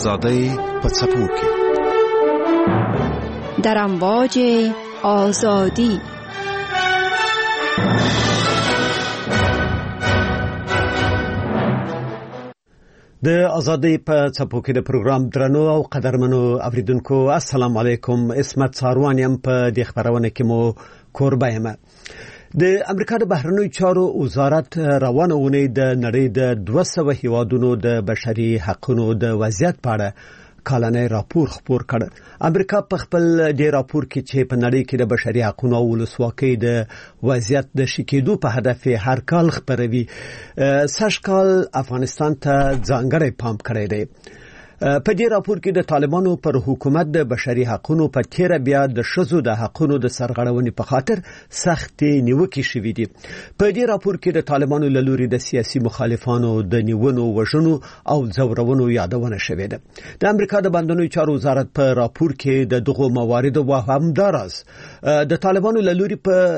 آزادی په څپو کې در امواج آزادی. د آزادی په څپو کې د پروګرام درنو او قدرمنو اوریدونکو السلام علیکم. اسمت ساروانیم په دې خبرونه کې مو کوربه یم. د امریکا د بهرنیو چارو وزارت روانه اونۍ د نړۍ د 200 هیوادونو د بشري حقوقو د وضعیت په اړه کالنی راپور خپور کړ. امریکا په خپل دې راپور کې چې په نړۍ کې د بشري حقوقو او ولسواکۍ د وضعیت د شکېدو په هدف هر کال خبروي، سږ کال افغانستان ته ځانګړی پام کړی دی. په دې راپور کې د طالبانو پر حکومت د بشري حقوقو په تیر بیا د شذو د حقوقو د سرغړونې په خاطر سخت نیوکې شوې دي. په دې راپور کې د طالبانو له لوري د سیاسي مخالفانو د نیونو، وژنو او ځورونو یادونه شوې ده. د امریکا د بهرنیو چارو وزارت په راپور کې د دغو مواردو و همداراز د طالبانو له لوري په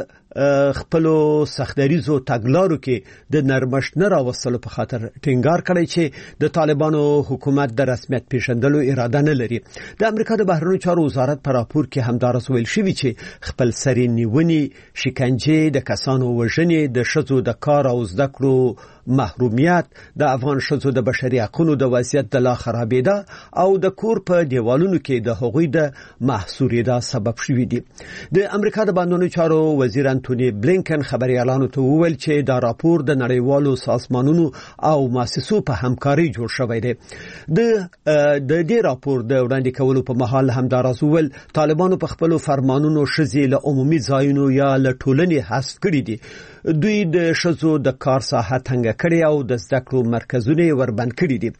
خپلو سختدریزو تګلارو کې د نرمښت نه راوستلو په خاطر ټینګار کړی چې د طالبانو حکومت د رسمیت پیژندلو اراده نه لري. د امریکا د بهرنیو چارو وزارت په راپور کې همداراز ویل شوی چې خپل سری نیونې، شکنجه، د کسانو وژنې، د شذو د کار او زده کړو محرومیت، د افغان شذو د بشري حقوقو د وضعیت د لا خرابېدا او د کور په دیوالونو کې د هغوی د محصورېدا سبب شوی دی. د امریکا د بهرنیو چارو وزیر انټونی بلینکن خبريالانو ته وویل چې دا راپور د نړیوالو سازمانونو او مؤسسو په همکاري جوړ شوی دی. د دې راپور د وړاندې کولو په مهال همداراز وویل طالبانو په خپل فرمانونو شذې له عمومي ځایونو یا له ټولنې حذف کړي دي. دوی د شذو د کار ساحه تنګ کړي او د زده کړو مرکزونه وربند کړي دي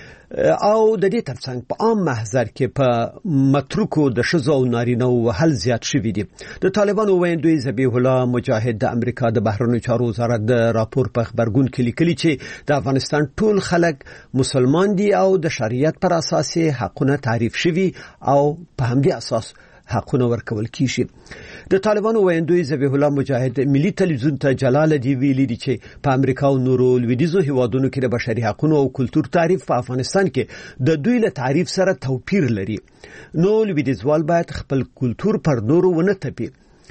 او د دې ترڅنګ په عام محضر کې په متروکو د شذو او نارینه وهل زیات شوي دي. د طالبانو ویاندوی ذبیح الله مجاهد د امریکا د بهرنیو چارو وزارت د راپور په خبرګون کې لیکلي چې د افغانستان ټول خلک مسلمان دي او د شریعت پر اساس حقونه تعریف شوي او په همدې اساس حقونه ورکول کیږي. د طالبانو ویاندوی ذبیح الله مجاهد ملي تلویزیون ته جلال دی ویلي دي چې په امریکا او نورو لویدیځو هیوادونو کې د بشري حقوقو او کلتور تعریف په افغانستان کې د دوی له تعریف سره توپیر لري. نو لویدیځوال باید خپل کلتور پر نورو ونه تپي.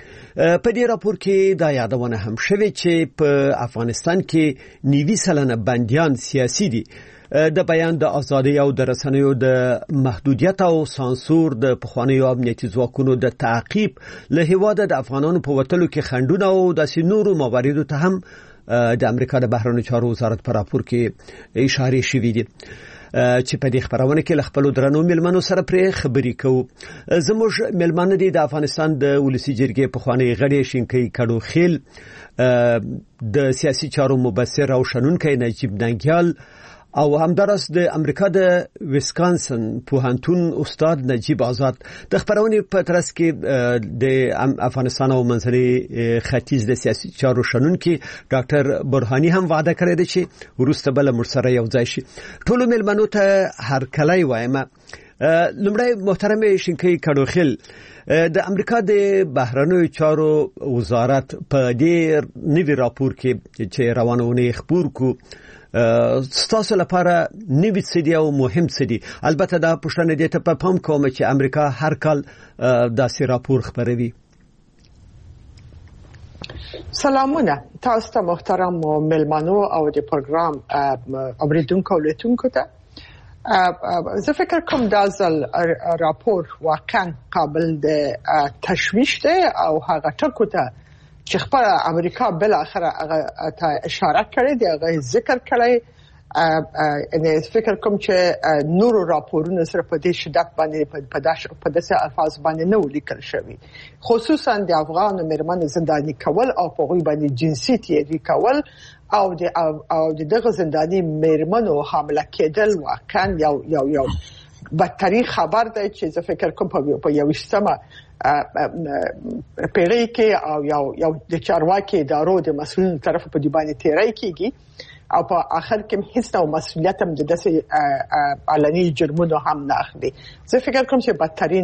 په دې راپور کې دا یادونه هم شوې چې په افغانستان کې 90% بندیان سیاسي دي. د بیان د ازادۍ او د رسنیو د محدودیت او سانسور، د پخوانیو امنیتي ځواکونو د تعقیب، له هیواده د افغانانو په وتلو کې خنډونه او د نورو مواردو ته هم د امریکا د بهرنیو چارو وزارت په راپور کې اشاره شوې دي چې په دې خبرونه کې له خپل درنو ملمنو سره پرې خبرې کوو. زموږ ملمنه دي د افغانستان د ولسی جرګې پخوانی غړي شینکي کډو خیل، د سیاسي چارو مبصر او شنونکي نجیب ننګیال او همدارس د امریکا د ویسکانسن پوهنتون استاد نجیب آزاد. د خبرونه په ترڅ کې د افغانستان او منځني ختیځ د سیاسي چارو شنونکي ډاکټر برهانی هم وعده کړې ده چې ورسته بل مرسره یو ځای شي. ټول ملمنو ته هر کله وایم. لمړی محترم شینکي کډوخیل، د امریکا د بهرنیو چارو وزارت په دې نوي راپور کې چې روانونه خبر کو ستاسو لپاره نوی څه دی او مهم څه دی؟ البته دا پوښتنه دې ته په پام کوم چې امریکا هر کال داسې راپور خبروي. سلامونه تاسو ته محترم ملمنو او د پروګرام اوریدونکو لیدونکو ته. زه فکر کوم دا ځل راپور واقعا قابل د تشویش دی او هغه ټکو ته چې خپل امریکا بل اخر هغه ته اشاره کړې دی، هغه ذکر کړی. ان فکر کوم چې نور راپورونه سره په دې شدت باندې په داسې الفاظ باندې نه ولیکل شوی، خصوصا د افغان مېرمنو زنداني کول او په غوي باندې جنسي تیری کول او د دغه زنداني مېرمنو حامله کېدل واقعا یو بدترین خبر دی چې زه فکر کوم په یو شتمه پیړۍ کې او یو د چارواکي ادارو د مسؤلینو طرف په دی باندې تیری کیږي او په اخر کې هیڅ نو مسؤلیت هم د داسې علني جرمونو هم نه اخلي. زه فکر کوم چې بدترین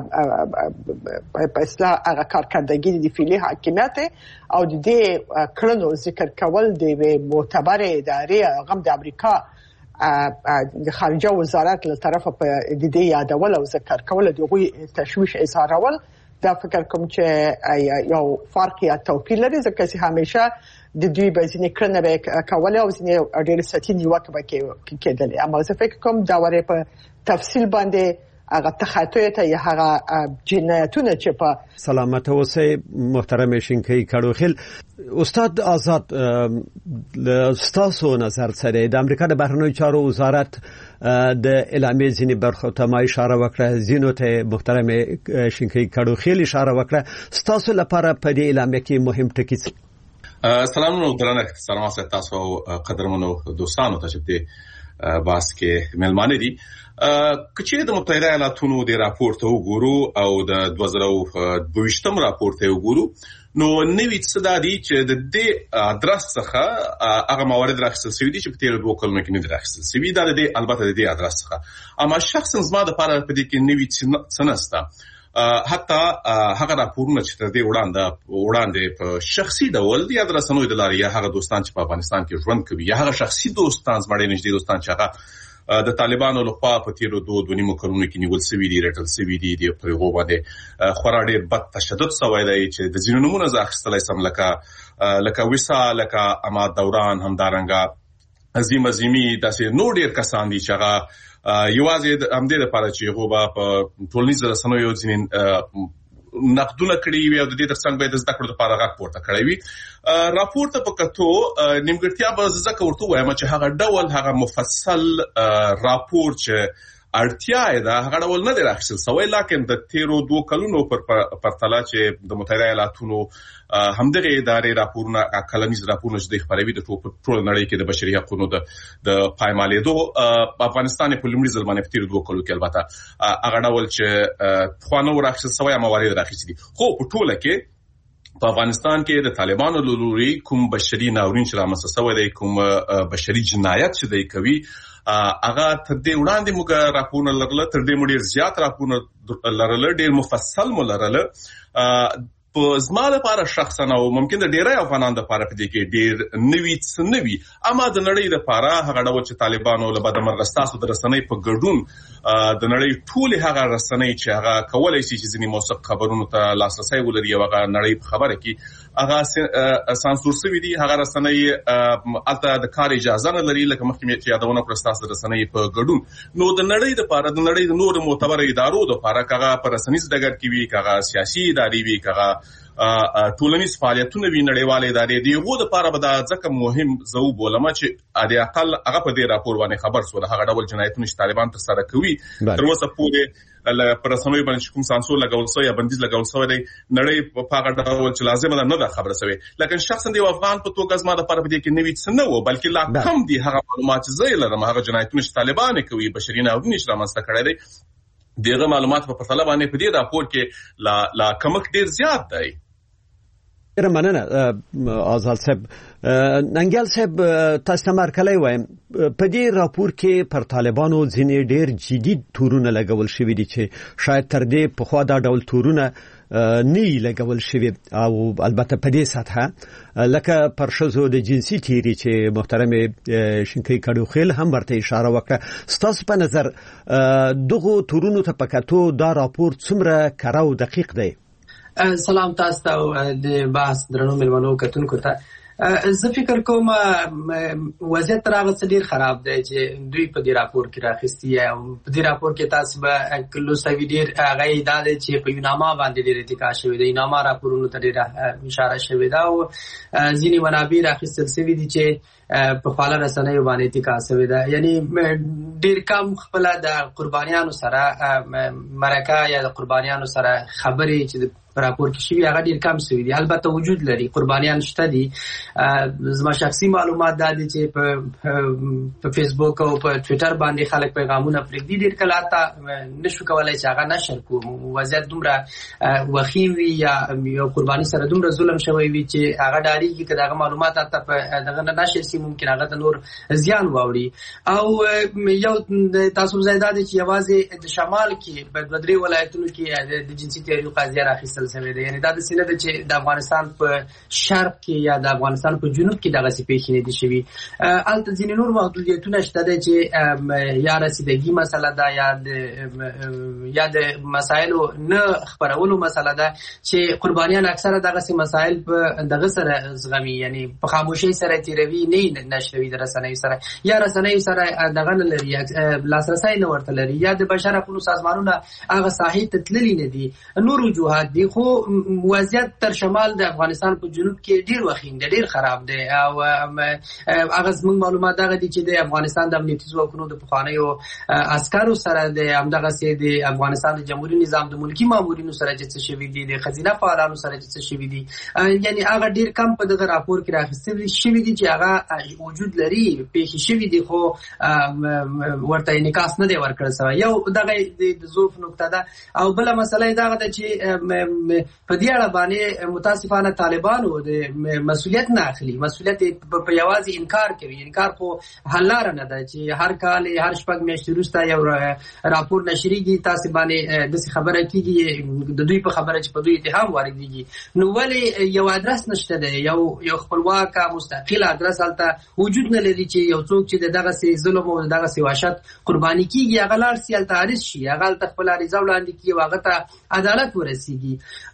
په اصطلاح هغه کارکردګي د فعلي حاکمیت او د کړنو ذکر کول د معتبر ادارې هغه د امریکا د خارجه وزارت له طرفه په د دې یادول او ذکر کول دغه تشویش اظهارول دا فکر کوم چې یو فرق یا توپیر لري ځکه چې همیشه د دوی به ځینې کړنې به کولې او ځینې ډېر سطحي نیوکه به کېدلې اما زه فکر کوم دا وری په تفصیل باندې هغه تخاطی ته یا هغه جنایتونه چې په سلامت اوسئ محترم شینکي کړوخیل استاد آزاد ستاسو نظر سره د امریکا د بهرنیو چارو وزارت د اعلامیې ځینې برخو ته ما اشاره وکړه ځینو ته محترم شینکي کړوخیل اشاره وکړه ستاسو لپاره په دې اعلامیه کې مهم ټکي سلامونه درنه احترام تاسو قدرمنو دوستانو ته چې باس کې ملمانه دي کچې د متحده ایالاتونو د راپور ته وګورو او د 2022م راپور ته وګورو نو نوې څه د دې چې د دې ادرس څخه هغه موارد راخصل شوی دي چې په تیر 2 کلونو کې نه راخصل شوی دا د البته د دې ادرس څخه اما شخصا زما د لپاره په دې کې نوې څه نسته حتی هغه راپورونه چې تر دې وړاندې په شخصي ډول د ادرسونو د لارې هغه دوستان چې په افغانستان کې ژوند کوي یا هغه شخصي دوستان زموږ نږدې دوستان چې هغه د طالبانو لخوا په تیر 2.5 کلونو کې نیول شوی دي رټل شوی دي د پرغو باندې خورا ډېر بد تشدد شوی دی چې د ځینو نمونه ځاخستلای سم لکه وسا لکه اما دوران همدارنګه عظیمي داسې نور ډېر کسان دي چې هغه یوازې همدې لپاره چې هغه په ټولنیز رسنیو ځینې نقدونه کړی وي او د دې ترڅنګ به د زده کړو لپاره غږ پورته کړی وي راپور ته په کتو نیمګړتیا به ځکه ورته وایم چې هغه ډول هغه مفصل راپور چې اړتیا ده هغه ډول نه دی راخصل سوی لکه د تیرو 2 کلونو پر پرتله چې د متحده ایالاتونو همدغه ادارې راپورونه کلنیز راپورونه چې خبروي د ټول نړۍ کې د بشري حقوقو د پایمالېدو په افغانستان په لومړي ځل باندې په تیر 2 کلونو کې البته هغه ډول چې خوانو راخصل سوی موارد راخصل دي خو په ټوله کې په افغانستان کې د طالبانو لوري کوم بشري ناورین چې رامنځته شوی دی کوم بشري جنایت چې دی کوي هغه تر دې وړاندې موږ راپورونه لرله تر دې ډېر زیات راپورونه لرله ډېر مفصل لرله په زما لپاره شخصا او ممکن د ډیری افغانانو لپاره په دې کې ډېر نوي اما د نړۍ لپاره هغه ډول چې طالبانو له بده مرغه ستاسو د رسنۍ په ګډون د نړۍ ټول هغه رسنۍ چې هغه کولای شي چې ځینې موثق خبرونو ته لاسرسي ولري او هغه نړۍ په خبره کې هغه سانسور شوی دي هغه رسنۍ البته د کار اجازه نه لري لکه مخکې چې یادونه کړم ستاسو د رسنۍ په ګډون نو د نړۍ لپاره د نړۍ د نور معتبر ادارو لپاره هغه پر رسنیز ډګر کې وي هغه سیاسي ادارې وي هغه ټولنیز فعالیتونه وی نړیوالې ادارې دی غو د لپاره به دا ځکه مهم زو بولم چې د اقل هغه په دې راپور باندې خبر سو هغه ډول جنایتونه چې طالبان تر سره کوي تر اوسه پورې پر رسنوي باندې کوم سانسور لګول شوی یا بندیز لګول شوی دی نړۍ په هغه ډول چې لازم نه ده خبره شوی لکه شخصا دی افغان په توګه زما د لپاره په دې کې نوې څه نه و بلکې لا کم دي هغه معلومات چې زه لرم هغه جنایتونه چې طالبان کوي بشري ناورین چې رامنځته کړی دی دغه معلومات په پرتله باندې په دې راپور کې لا کمک ډیر زیات دی مننه آزاد صاحب ننګل صاحب تاسو مرکلې وایم په دې راپور کې پر طالبانو ځینې ډېر جدي تورونه لګول شوی دي چې شاید تر دې په خوا دا ډول تورونه نه لګول شوی او البته په دې سطحه لکه پر شذو د جنسي تیری چې محترم شینکي کډوخیل هم ورته اشاره وکړه ستاسو په نظر دغه تورونو ته پکاتو دا راپور څومره کره او دقیق دی سلام تاسو ته د باس درنو ملمنو کتونکو ته زه فکر کوم وضعیت راغلی ډیر خراب دی چې دوی په دې راپور کې راخستی او په دې راپور کې تاسو به کلو سوي ډیر هغه دا چې په یوناما باندې ډیر اتکا شوی دی یوناما راپورونو ته ډیر اشاره شوی دا او ځینې منابع راخستل شوی دي چې په خاله رسنۍ باندې اتکا شوی دا یعنی ډیر کم خپل د قربانیانو سره مرکه یا د قربانیانو سره خبرې چې راپور کې شوی هغه ډیر کم شوی دی البته وجود لري قربانیان شته دي زما شخصي معلومات دا دي چې په فیسبوک او په ټوئیټر باندې خلک پیغامونه پرېږدي ډیر کله تا نشو کولای چې هغه نشر کوم وضعیت دومره وخیم وي یا یو قرباني سره دومره ظلم شوی وي چې هغه ډاریږي چې هغه معلومات ته په دغه نشر سي ممکن هغه د نور زیان واوړي او یو تاسو زیاده دي چې یوازې د شمال کې په بدري ولایتونو کې د جنسي تحریک قضیه راخیستل راوړل شوی دی. یعنی دا د سینه د چې د افغانستان په شرق کې یا د افغانستان په جنوب کې دغه پیښې نه دي شوي. البته ځینې نور محدودیتونه شته دي چې یا رسیدګي مسله ده یا د مسایلو نه خبرولو مسله ده چې قربانیان اکثره دغه مسایل په دغه سره زغمي، یعنی په خاموشي سره تیروي، نه نشوي د رسنیو سره یا رسنیو سره دغه نه لري، لاسرسي نه ورته لري، یا د بشر حقوقو سازمانونه هغه ساحې ته تللي نه دي. نور وجوهات دي، خو وضعیت تر شمال د افغانستان په جنوب کې ډیر وخیم دی، ډیر خراب دی. او هغه زموږ معلومات دغه دي چې د افغانستان د امنیتي ځواکونو د پخوانیو عسکرو سره د همدغه سي د افغانستان د جمهوریت نظام د ملکی مامورینو سره چې څه شوي دي، د خزینه فعالانو سره چې څه شوي دي، یعنی هغه ډیر کم په دغه راپور کې راغستل شوي دي چې هغه وجود لري، پیښې شوي دي، خو ورته انعکاس نه دی ورکړل شوی. یو دغه د ضعف نقطه ده. او بل مسله دا ده چې په دې اړه باندې متاسفانه طالبانو د مسؤلیت نه اخلي، مسؤلیت په یوازې انکار کوي. انکار خو حل لاره نه ده چې هر کال هر شپږ میاشتې وروسته یو راپور نشریږي، تاسو باندې د خبره کیږي د دوی په خبره چې په دوی اتهام واردېږي. نو ولې یو ادرس نشته ده، یو خپلواک مستقل ادرس هلته وجود نه لري چې یو څوک چې دغه سي ظلم او دغه سي وحشت قرباني کیږي هغه لاړ سي هلته عارض شي، هغه خپل عریضه وړاندې کړي او هغه ته عدالت ورسیږي.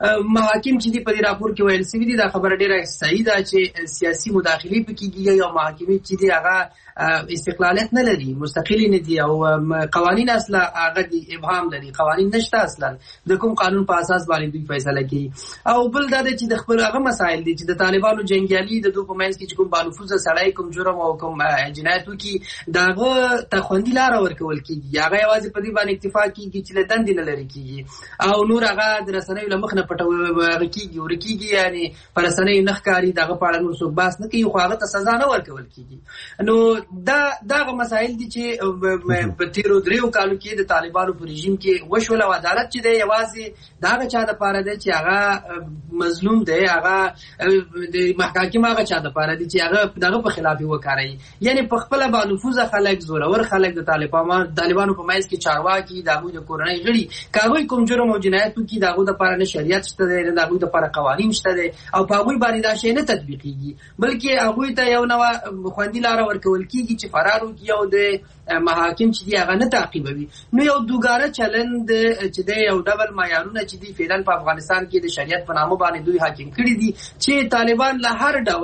محاکم چې په دې راپور کې ویل شوي دي دا خبره ډیره صحیح ده چې سیاسي مداخله پکې کیږي او محاکم چې دي هغه استقلالیت نه لري، مستقلی نه دي، او قوانین اصلا هغه دي ابهام لري، قوانین نشته اصلا د کوم قانون په اساس باندې دوی فیصله کوي. او بل دا چې د خپل هغه مسایل دي چې د طالبانو جنگیالي د دوه کومنس کې کوم بانفوذ سړی کوم جرم او کوم جنایت وکي داغه تخوندي لار ورکول کیږي، هغه یوازې په دې باندې اکتفا کیږي چې له دندې نه لري کیږي او نور هغه د رسنیو له مخ نه پټول کیږي ورکیږي، یعنی پر رسنیو نه ښکاری دغه په اړه نور څوک بحث نه کوي، خو هغه ته سزا نه ورکول کیږي. نو دغه مسایل دي چې په تیرو دریو کالو کې د طالبانو په رژیم کې وشول. او عدالت چې دی یوازې دغه چا د پاره دی چې هغه مظلوم دی، هغه د محاکم هغه چا د پاره دی چې هغه دغه په خلاف وکړي، یعنی په خپل باندې نفوذ خلک زورور خلک د طالبانو په مایز کې چارواکي دغه د کورنۍ غړي کاوی کوم جرم او جنایت کې دغه د پاره نه شریعت شته دی، نه دغه د پاره قوانین شته دی، او په هغه باندې دا شی نه تطبیقيږي، بلکې هغه ته یو نوې خوندي لار ورکول کیږي چې فرار وکړي او د محاکم چې دی هغه نه تعقیبوي. نو یو دوګاره چلند چې دی یو ډبل معیارونه چې دی فعلا په افغانستان کې د شریعت په نامه باندې دوی حاکم کړي دي چې طالبان له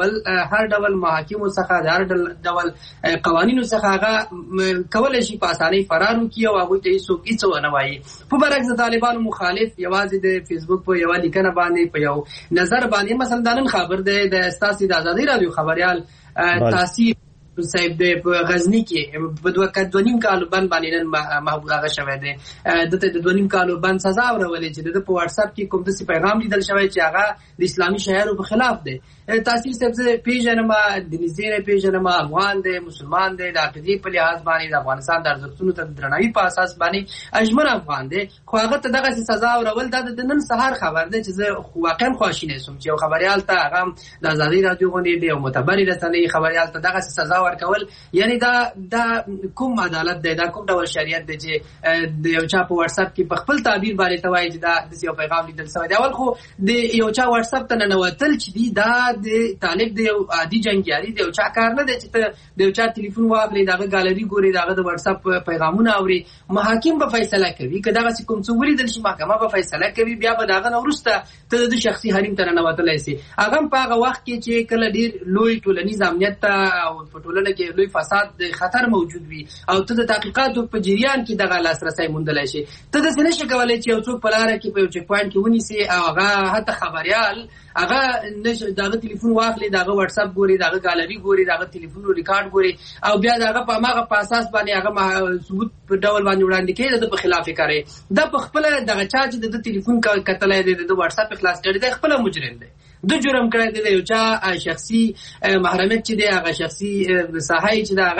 هر ډول محاکم څخه د هر ډول قوانینو څخه هغه کولای شي په اسانۍ فرار وکړي او هغه ته هیڅ ونه وایي. په برعکس طالبانو مخالف یوازې د فیسبوک په یو لیکنه باندې په یو نظر باندې مثلا نن خبر ده د استاسي د آزادۍ رادیو خبريال تاثیر صاحب د غزنی کې په 2.5 کال باندې نن محبوب هغه شوی دی، دته د 2.5 کال باندې سزا ورولې چې د په واتس اپ کې کوم د پیغام لیدل شوی چې هغه د اسلامي شهرو په خلاف دی. تاثیر صاحب پیژنم د نزیره پیژنم افغان دی، مسلمان دی، د عقیدې په لحاظ باندې د افغانستان د ارزښتونو ته درناوي په اساس باندې اجمن افغان دی، خو هغه ته دغه سزا ورول د نن سهار خبر دی چې زه واقعا خواشینه سوم چې خبريال ته هغه د آزادۍ رادیو باندې دی او معتبر رسنۍ خبريال ته دغه سزا ورکول، یعنی دا کوم عدالت دی، دا کوم ډول شریعت دی چې د یو چا په واتس اپ کې په خپل تعبیر باندې توای چې دا د یو پیغام لیدل شوی دی. اول خو د یو چا واتس اپ ته نه نوتل چې دی دا د طالب دی یو عادي جنگیالي دی، یو چا کار نه دی چې ته د یو چا ټلیفون واخلې دغه ګالري ګوري دغه د واتس اپ پیغامونه اوري. محاکم به فیصله کوي که دغه کوم څه ولیدل شي، محکمه به فیصله کوي، بیا به دغه نورسته ته د شخصي حریم ته نه نوتلای شي. هغه په هغه وخت کې چې کله ډیر لوی ټولنیز امنیت او په ټولنه کې لوی فساد د خطر موجود وي او ته د تحقیقاتو په جریان کې دغه لاسرسي موندلای شي، ته د څه نشي کولای چې یو څوک په لار کې په یو چک پوینټ کې ونیسي او هغه حتی خبريال هغه دغه ټلیفون واخلي، دغه واتس اپ ګوري، دغه ګالري ګوري، دغه ټلیفون ریکارډ ګوري او بیا دغه په هغه په اساس باندې هغه ثبوت په ډول باندې وړاندې کوي د په خلاف کوي. دا په خپل دغه چا چې د ټلیفون کتلای دی د واتس اپ خلاص کړي دی خپل مجرم دی، د جرم کړی دی، یو چا شخصي محرمیت چې دی هغه شخصي صحای چې دا هغه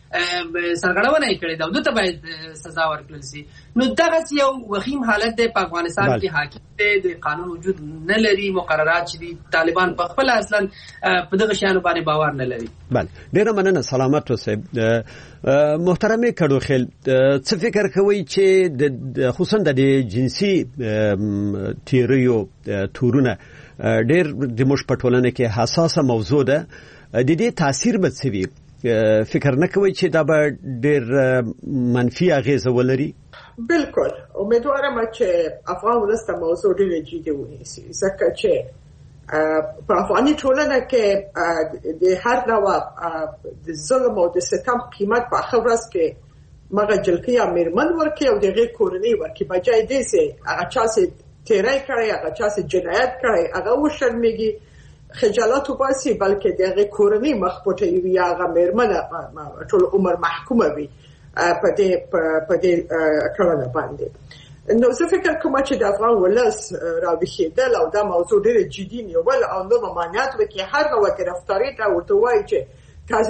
سرغړونه یې کړې ده، دوی ته باید سزا ورکړل شي. نو دغه یو وخیم حالت دی په افغانستان کې حاکم دی، د قانون وجود نه لري، مقررات چې دي طالبان په خپل اصلا په دغه شیانو باندې باور نه لري. بله، ډیره مننه. سلامت اوسئ. محترمه کډوخیل، څه فکر کوئ چې خصوصا د جنسي تیریو تورونه ډیر د موږ په ټولنه کې حساسه موضوع ده، د دې تاثیر به څه وي؟ فکر نه کوئ چې دا به ډیر منفي اغیزه ولري؟ بالکل امیدوارم چې افغان ولس ته موضوع ډیر جدي ونیسي، ځکه چې په افغاني ټولنه کې د هر ډول د ظلم او د ستم قیمت په اخر ورځ کې مغه جلکی یا میرمن ورکي او دغه کورنۍ ورکي، بجای دې سه هغه چا سه تیرای کړی، هغه چا سه جنایت کړی، هغه وشرمېږي، خجالت وباسي، بلکې دغه کورنۍ مخپټي وي، هغه میرمن ټول عمر محکومه وي په دې کړنه باندې. نو زه فکر کوم چې د افغان ولس راوښیدل او دا موضوع ډېر جدي نیول او نو ممانعت وکړي، هر نوع گرفتاری ته ورته وایي چې تاسو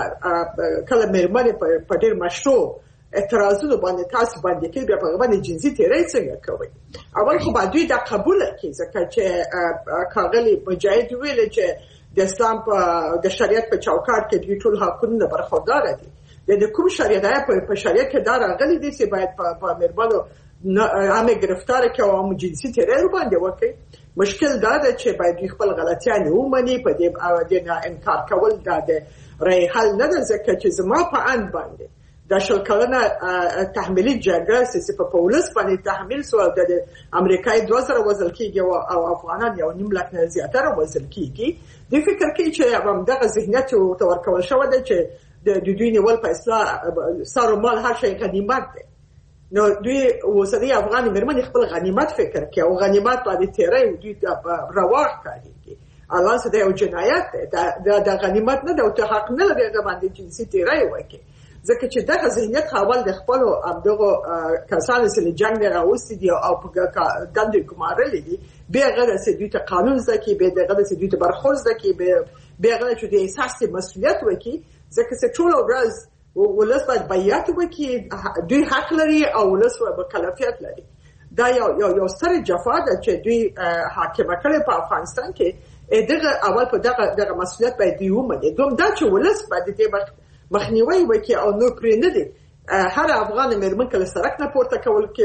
کله میرمنې په ډېر مشروع اعتراضونو باندې تاسو باندې کې بیا په باندې جنسي تیری څنګه کوي. اول خو باید دوی دا قبول کړي، ځکه چې کاغلی مجاهد ویل چې د اسلام د شریعت په چوکاټ کې دوی ټول حقونه برخوردار دي. د کوم شریعت په شریعت کې دا راغلي دي چې باید په میرمنو عامه گرفتار کې او عام جنسي تیری باندې وکړي. مشکل دا ده چې باید خپل غلطیان ومني، په دې نه انکار کول دا د رای حل نه ده، ځکه چې زما په اند باندې د شل کلنه تحمیلي جګړه چې په پولیس باندې تحمیل سو د امریکای 2000 وزل کېږي او افغانان یو نیم لک نه زیاتره وزل کېږي. د فکر کې چې همدغه ذهنیت ورکول شوی دی چې د دوی نیول په اصلاح سارو مال هر شي غنیمت دی. نو دوی وسدي افغان میرمنې خپل غنیمت فکر کوي او غنیمت باندې تیری دوی رواج کوي. الله سره یو جنایت دی، دا غنیمت نه دی او ته حق نه لري باندې جنسي تیری وکړي، ځکه چې دغه ذهنیت حواله د خپل دغه کسانو سره جنگ راوستي دي او په دندې کومارلې دي، به غره سي دوی ته قانون ځکه به دغه سي دوی ته برخورد ځکه به غره چې د احساس مسؤلیت وکړي، ځکه چې ټول ورځ ولس باید بیعت وکړي، دوی حق لري او ولس به کلفیت لري. دا یو ستر جفا ده چې دوی حاکم کړي په افغانستان کې. دغه اول په دغه مسؤلیت باید دی ومني. دوم دا چې ولس باید دې مخنیوي وکړي او نو پرې نه دي هر افغان میرمن کله سرک نه پورته کول کې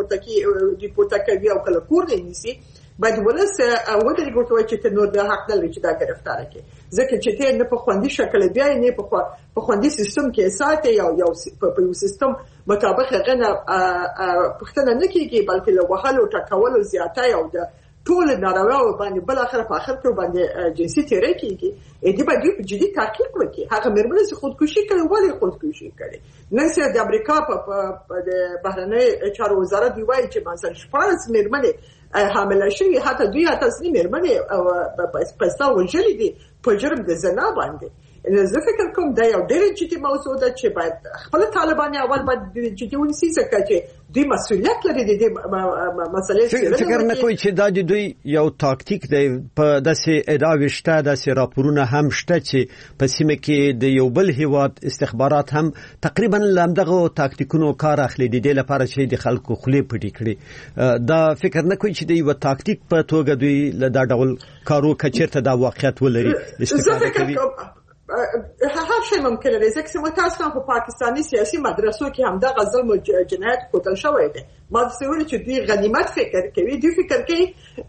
پورته کوي او کله کور نه نیسي، باید ولس ودرې ګوتوي چې ته نور د حق نه لري چې دا گرفتار کړي، ځکه چې ته نه په خوندي شکل بیا نه په خوندي سیستم کې ساتي یو په یو سیستم مطابق غنه پښتنه نه کیږي، بلکې له وهلو ټکولو زیاتای او د ټول نارواو باندې بل اخر په اخر کې باندې جنسي تیری کیږي. دې باندې په جدي تحقیق وکړي. هغه میرمنې چې خودکشي کوي ولې خودکشي کوي؟ نن سره د امریکا په بهرنۍ چارو وزارت دی وایي چې مثلا 14 میرمنې حامله شوي، حتی دوی ځینې میرمنې په استا وژلې دي په جرم د زنا باندې. زه فکر کوم دا یو ډېر جدي موضوع ده چې باید خپل طالبان اول باید جدي ونیسي، ځکه چې دوی مسؤلیت لري د دې مسلې. فکر نه کوي چې دا د دوی یو تاکتیک دی؟ په داسې ادعاوې شته، داسې راپورونه هم شته چې په سیمه کې د یو بل هیواد استخبارات هم تقریبا لامدغه تاکتیکونو کار اخلي د دې لپاره چې د خلکو خولې پټې کړي. دا فکر نه کوي چې د یو تاکتیک په توګه دوی له دا ډول کارو کچیرته دا واقعیت ولري استفاده کوي؟ هر شي ممکن دی، ځکه چې متاسفانه په پاکستاني سیاسي مدرسو کې هم دغه ظلم او جنایت کوتل شوی دی. ما څه ویل چې دوی غنیمت فکر کوي، دوی فکر کوي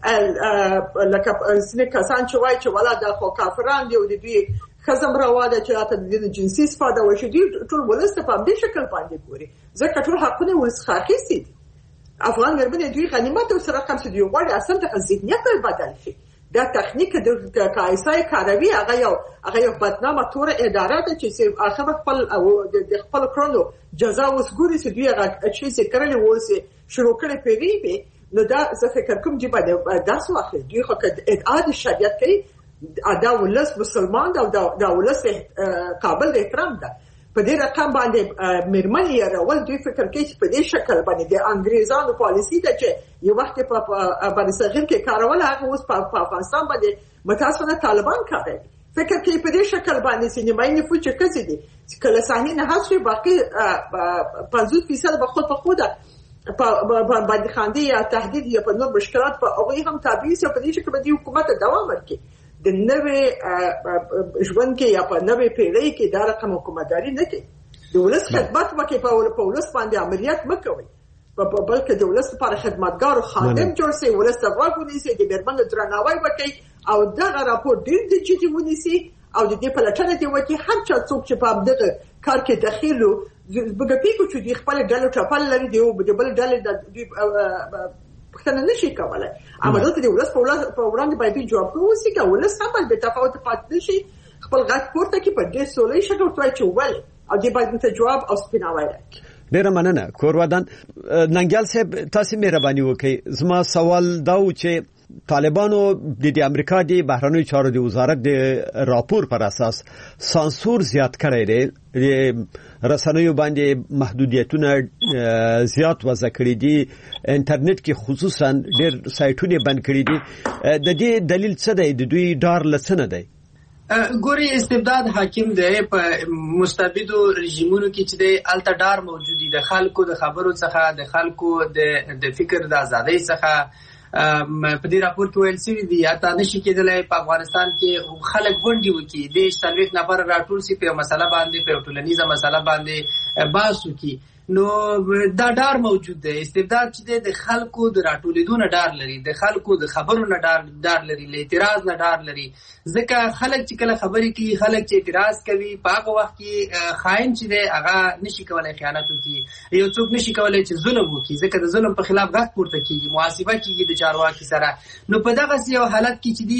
لکه ځینې کسان چې وایي چې ولا دا خو کافران دي او دوی خزم راواده چې راته د جنسي استفاده وشي، دوی ټول ولس په دې شکل باندې ګوري، ځکه ټول حقونه ولس اخیستي دي. افغان میرمنې دوی غنیمت او سره کم چې دوی غواړي اصلا د ذهنیت بدل شي. دا تخنیک د کایسای کاروي هغه یو بدنامه تور اداره ده چې اخر خپل کړنو جزا وسګوري چې دوی هغه چې کړل ورسې شروع کړي پیری. نو دا زه فکر کوم چې باید درس واخلي. دوی خو ادعا د شریعت کوي، دا ولس مسلمان او دا ولس قابل احترام ده. په دې رقم باندې میرمنې راول دوی فکر کوي چې په دې شکل باندې د انګریزانو پالیسی ده چې یو وخت په باندې صغیر کې کارول، هغه اوس په افغانستان باندې متاسفانه طالبان کوي. فکر کوي په دې شکل باندې سینمایي نفوذ چې کسي دي کله صحنه نه حاصل باقي 50% به خود په خود په باندې خاندي یا تهدید یا په نور مشکلات په هغه هم تابع سي په دې شکل باندې حکومت دوام ورکړي د نوې ژوند کې یا په نوې پیړۍ کې دا رقم حکومتداري نه کوي د ولس خدمت وکړي په ولس باندې عملیات مکوي بلکې د ولس لپاره خدمتګار او خادم جوړ شي ولس ته واګونی سي د بیرمن درناوی وکړي او دغه راپور ډیر د جدي ونیسي او د دې په لټه کې وکړي هر چا څوک چې په دغه کار کې داخلو بګپیکو چې د خپل ډلو چپل لري دی او د بل ډلې د پښتنه نشي کولای اما دلته د ولس په وړاندې باندې جواب کوي چې ولس هم به تفاوت پاتې شي خپل غږ پورته کې په دې سولې شکل توای چې ول او دې باندې ته جواب او سپیناوی راکړي. ډیره مننه کورودان ننګیال صاحب تاسو مهرباني وکړئ زما سوال دا و چې طالبانو د امریکا د بهرنیو چارو د وزارت د راپور پر اساس سانسور زیات کړی دی رسنیو باندې محدودیتونه زیات وضع کړی دي انټرنیټ کې خصوصا ډیر سایټونه بند کړی دي د دې دلیل څه دی د دوی ډار لسنه دی ګوري استبداد حاکم دی په مستبدو رژیمونو کې چې د الټډار موجودي د خلکو د خبرو څخه د خلکو د فکر د ازادۍ څخه په دې راپور کې ویل شوی دی یا تا نشي کېدلای په افغانستان کې خلک غونډي وکړي د 40 نفر راټول سي په مسله باندې په ټولنیزه مسله باندې بحث وکړي نو دا ډار موجود دی استبداد چې د خلکو د راټولیدو نه ډار لري د خلکو د خبرو نه ډار لري له اعتراض نه ډار لري ځکه خلک چې کله خبرې کوي خلک چې اعتراض کوي په هغه وخت کې خاين چې دی هغه نشي کولای خیانت وکړي یو څوک نشي کولای چې ظلم وکړي ځکه د ظلم په خلاف غږ پورته کیږي محاسبه کیږي د چارواکي سره نو په دغه یو حالت کې چې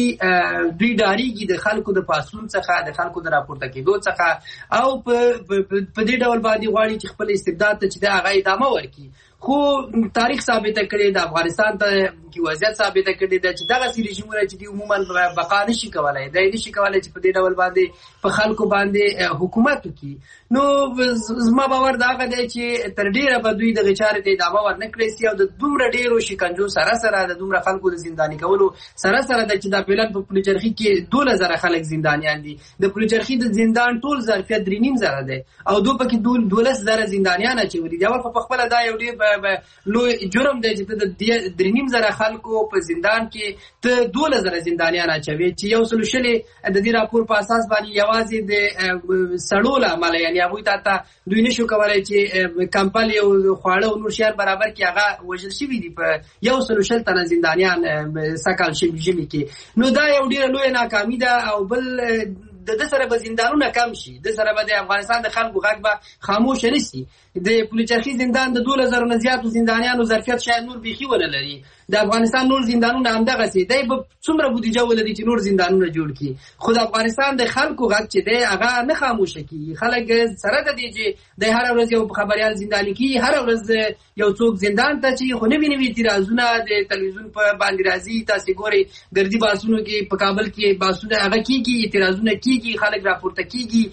دوی ډاریږي د خلکو د پاسون څخه د خلکو د راپورته کېدو څخه او په دې ډول باندې غواړي چې خپل استبداد ته چې دا هغه ادامه ورکړي خو تاریخ ثابت کړي د افغانستان ته کې وضعیت ثابت کړي چې دغه رژیمونه چې عموما بقا نشي کولای دا نشي کولای چې په دې ډول باندې په خلکو باندې حکومت وکړي نو زما باور دا غږی چې تر ډیره به دوی د غچارې ته ادامه ورنکړي سي او د دومره ډیرو شکنجو سره د دومره خلکو د زنداني کولو سره د چې د پلان په پلوچرخي کې 2000 خلک زندانیان دي د پلوچرخي د زندان ټول ظرفیت 3.5 دی او دوی پکې 12000 زندانیان اچولي دا ور په خپل دا یو ډیر لوی جرم دی چې د 3.5 خلکو په زندان کې ته 2000 زندانیان اچوي چې یو سلوشلې د دې راپور په اساس باندې یوازې د سړول عمل یعنی هغه ته دوی نشو کولای چې کمپل یو خواړه او نور شیان برابر کې هغه وژل شوی دی په یو سلوشل تنه زندانیان سکل شوی کې نو دا یو ډیر لوی ناکامي ده او بل د سره به زندانونه کم شي د سره به د افغانستان د خلکو غږ به خاموش نشي د پولیچرخي زندان د 2000 نه زیاتو زندانیانو ظرفیت شاید نور بيخي ونه لري د افغانستان نور زندانونه همدغه سي دی په څومره بودیجه ولري چې نور زندانونه جوړ کړي خو د افغانستان د خلکو غږ چې دی هغه نه خاموش کیږي خلک سره د دې چې د هر ورځ یو خبريال زنداني کی هر ورځ یو څوک زندان ته چې خو نه ویني اعتراضونه د تلویزیون په باندې راځي تاسو ګوري ګردي باسونو کې په کابل کې باسونه هغه کیږي اعتراضونه کیږي خلک راپورته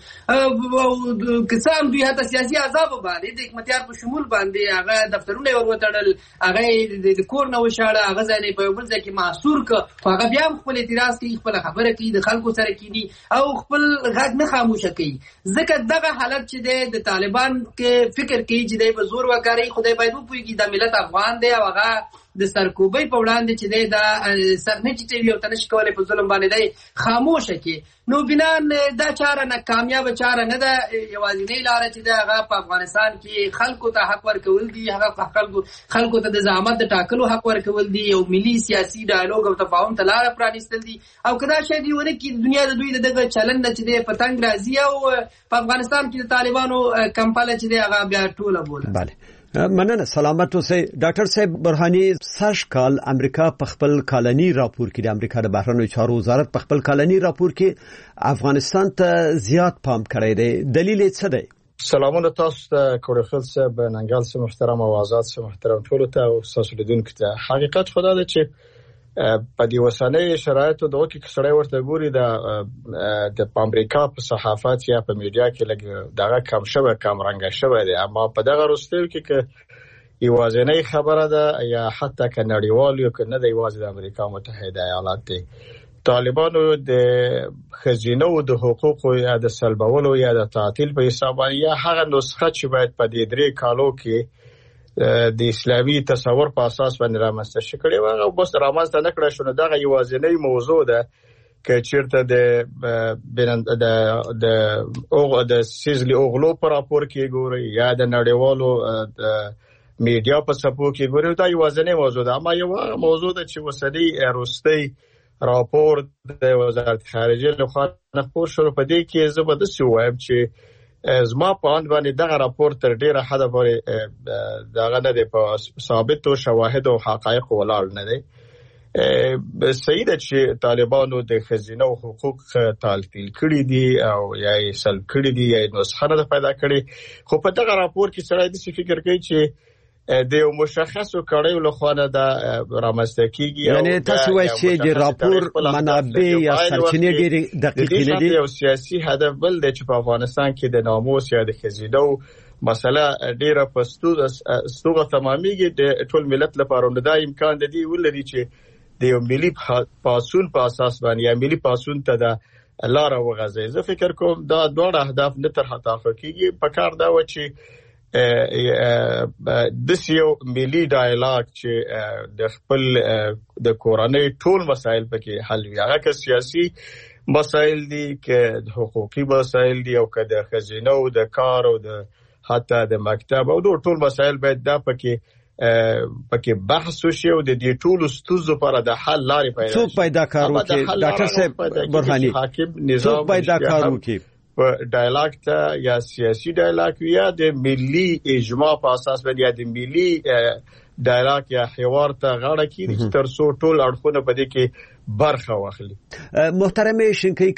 کیږي قسم دوی هته سیاسي عذاب باندې د حکومتیار په شمول باندې هغه دفترونه وروتړل هغه د کور نه وشاړه هغه ځای په بل ځای کې محصور ک هغه بیا خپل اعتراض کوي خپل خبره کوي د خلکو سره کوي او خپل غږ نه خاموش کوي ځکه دغه حالت چې د طالبان کې فکر کوي چې د زور وکړي خدای باید وپويږي د ملت افغان دی او هغه د سرکوبۍ په وړاندې چې د سرنچټي او تنش کولای په ظلم باندې دی خاموش کی نو بنان دا چاره نه کامیاب چاره نه ده یوازینی لار چې دا هغه په افغانستان کې خلکو ته حق ورکول دي هغه خلکو ته د زعامت د ټاکلو حق ورکول دي او ملي سیاسي ډایالوګ او تفاهم ته لار پرانیستل دي او کدا شې دی ونه کې دنیا د دوی دغه چلند چې د پتنګ راځي او په افغانستان کې د طالبانو کمپاله چې دی هغه بیا ټوله بوله bale مننه سلامت اوسئ ډاکټر صاحب برهاني سږ کال امریکا په خپل کالني راپور کې د امریکا د بهرنیو چارو وزارت په خپل کالني راپور کې افغانستان ته زیات پام کړی دی دلیل یې څه دی سلامونه تاسو ته کورخل صاحب ننګال صاحب محترم او آزاد صاحب محترم ټول ته او تاسو لیدونکو ته حقیقت خدا ده چې په دې وسانې شرایطو د وکی کسړې ورته ګوري د امریکا په صحافت یا په میډیا کې لګ دغه کم شوه کم رنګ شوه دي اما په دغه وروستیو کې یوازینی خبره ده یا حتی ک نړیوال یو کنه د یوازې د امریکا متحده ایالات دی طالبانو د خزینه او د حقوقو یا د سلبولو یا د تعطیل په حساب یا هغه نسخه چې باید په دې 3 کالو کې د اسلامي تصور په اساس باندې رامنځته شي کړي و او بس رامنځته نکړه شو دا یوازینی موضوع ده چې چیرته د سیزلی اوغلو پر راپور کې ګوري یا د نړیوالو د میډیا په سپو کې ګوري دا یوازینی موضوع ده اما یو موضوع ده چې وسدي روستي راپور د وزارت خارجه له خوا خبر شو په دې کې زبردست وایم چې زما په اند باندې دغه راپور تر ډیره حد پورې دغه نه دی په ثابت او شواهد او حقایق ولاړ نه دی صحیح ده چې طالبانو د خزینه او حقوق تعطیل کړي دي او یا یې سلب کړي دي یا نسخه نه پیدا کړي خو په دغه راپور کې سړی د فکر کوي چې د یو مشخصو کړیو له خوا نه دا رامنځته کیږي یعنی تاسو وایئ چې د راپور منابع یا سرچینې ډېرې دقیقې نه دي یو سیاسي هدف بل دی چې په افغانستان کې د ناموس یا د خزینه مسله ډیره په ستوغه تمامېږي د ټول ملت لپاره دا امکان دی ولري چې د یو ملي پاسون په اساس باندې یا ملي پاسون ته د لار وغځي زه فکر کوم دا دوه اهداف نه تر تحقق کیږي په کار دا و چې د یو ملي ډایلاګ چې د خپل د کورنۍ ټول مسایل پکې حل وي هغه که سیاسي مسایل دي که حقوقي مسایل دي او که د خزینه او د کار او د حتی د مکتب او د ټول مسایل باید دا پکې بحث وشي او د دې ټول ستونزو لپاره د حل لارې څوک پیدا کارو کې ډاکټر صاحب برهاني څوک پیدا کارو کې په ډایلاګ ته یا سیاسي ډایلاګ یا د ملي اجماع په اساس باندې یا د ملي ډایلاګ یا حوار ته غاړه کیږي تر څو ټول اړخونه په دې کې برخه واخلي محترم شینکي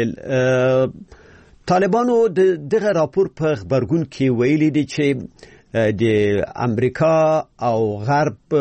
کړوخیل طالبانو دغه راپور په خبرګون کې ویلي دي چې د امریکا او غرب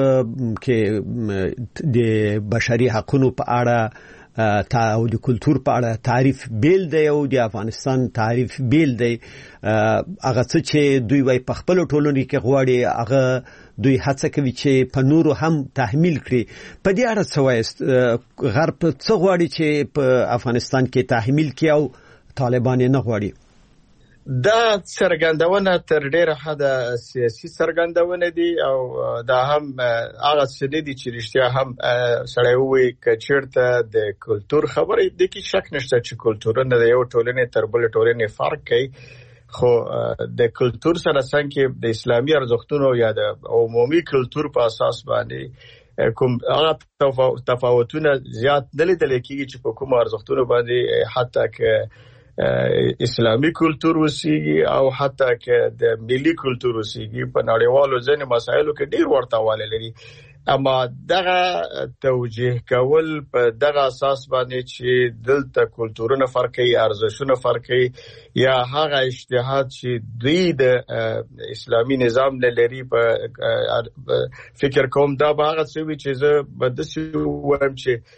کې د بشري حقوقو په اړه او د کلچر په اړه تعریف بیل دی او د افغانستان تعریف بیل دی هغه څه چې دوی وايي په خپل ټولنې کې غواړي هغه دوی هڅه کوي چې په نورو هم تحمیل کړي په دې اړه څه وایي غرب څه غواړي چې په افغانستان کې تحمیل کړي او طالبان نه غواړي دا څرګندونه تر ډیره حده سیاسي څرګندونه دي او دا هم هغه څه دي چې رښتیا هم سړی وایي چې چیرته د کلچر خبرې د کې شک نشته چې کلچرونه د یو ټولنې تر بل ټولنې فرق کوي خو د کلچر سره څنګه د اسلامي ارزښتونو یا د عمومي کلچر په اساس باندې کوم هغه تفاوتونه زیات نه لیدل کېږي چې په کوم ارزښتونو باندې حتی که اسلامي کلچر وسیږي او حتی که د ملي کلچر وسیږي په نړیوالو ځینې مسایلو کې ډیر ورته والی لري اما دغه توجیه کول په دغه اساس باندې چې دلته کلچرونه فرق کوي ارزښتونه فرق کوي یا هغه اجتهاد چې دوی د اسلامي نظام نه لري په فکر کوم دا به هغه څه وي چې زه به داسې وایم چې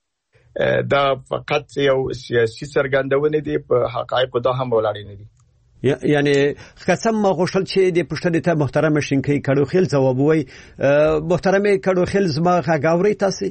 دا فقط یو سیاسي څرګندونه دي په حقایقو دا هم ولاړ نه دي یعنی قسم ما غوښتل چې د پښتنې ته محترم شینکي کړوخیل جواب وای محترم کړوخیل زما غاوري تاسو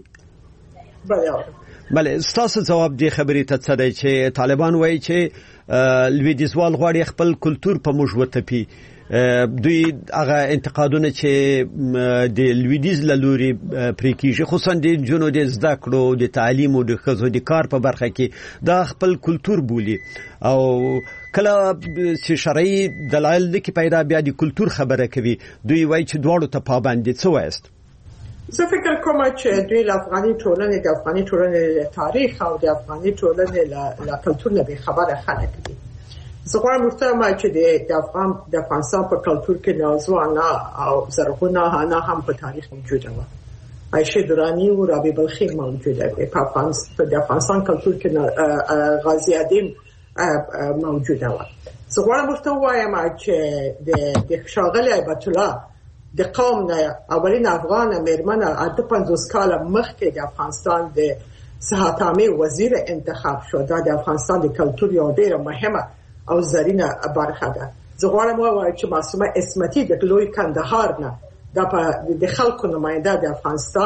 بله تاسو جواب دی خبرې ته څه دی چې طالبان وایي چې لویدیزوال غواړي خپل کلچر په موږ وتپی دوی هغه انتقادونه چې د لویدیز لوري پرې کیږي خصوصا د جنو د زده کړو د تعلیم او د خزو د کار په برخه کې دا خپل کلچر بولی او کله چې شرعي دلایل کې پیدا بیا د کلچر خبره کوي دوی وایي چې دواړو ته پابند دي څه وایست زه فکر کوم چې دوی د افغاني ټولنې تاریخ او د افغاني ټولنې له کلچر نه خبره خلک دي زه غواړم ورته چې د افغانستان په کلچر کې نازوانه او زرغونه انا هم په تاریخ موجوده وه عایشه درانی و رابعه بلخی موجوده وه په د افغانستان کلچر کې غازی ادین موجوده وه زه غواړم ورته ووایم چې د ښاغلي هیبت الله د قوم نه اولین افغان میرمن 50 کاله مخکې د افغانستان د صحت عامه وزیر انتخاب شو دا د افغانستان د کلچر یو ډیره مهمه او زرینه برخه ده زه غواړم ووایم چې معصومه اسمتي د لوی کندهار نه د خلکو نماینده د افغانستان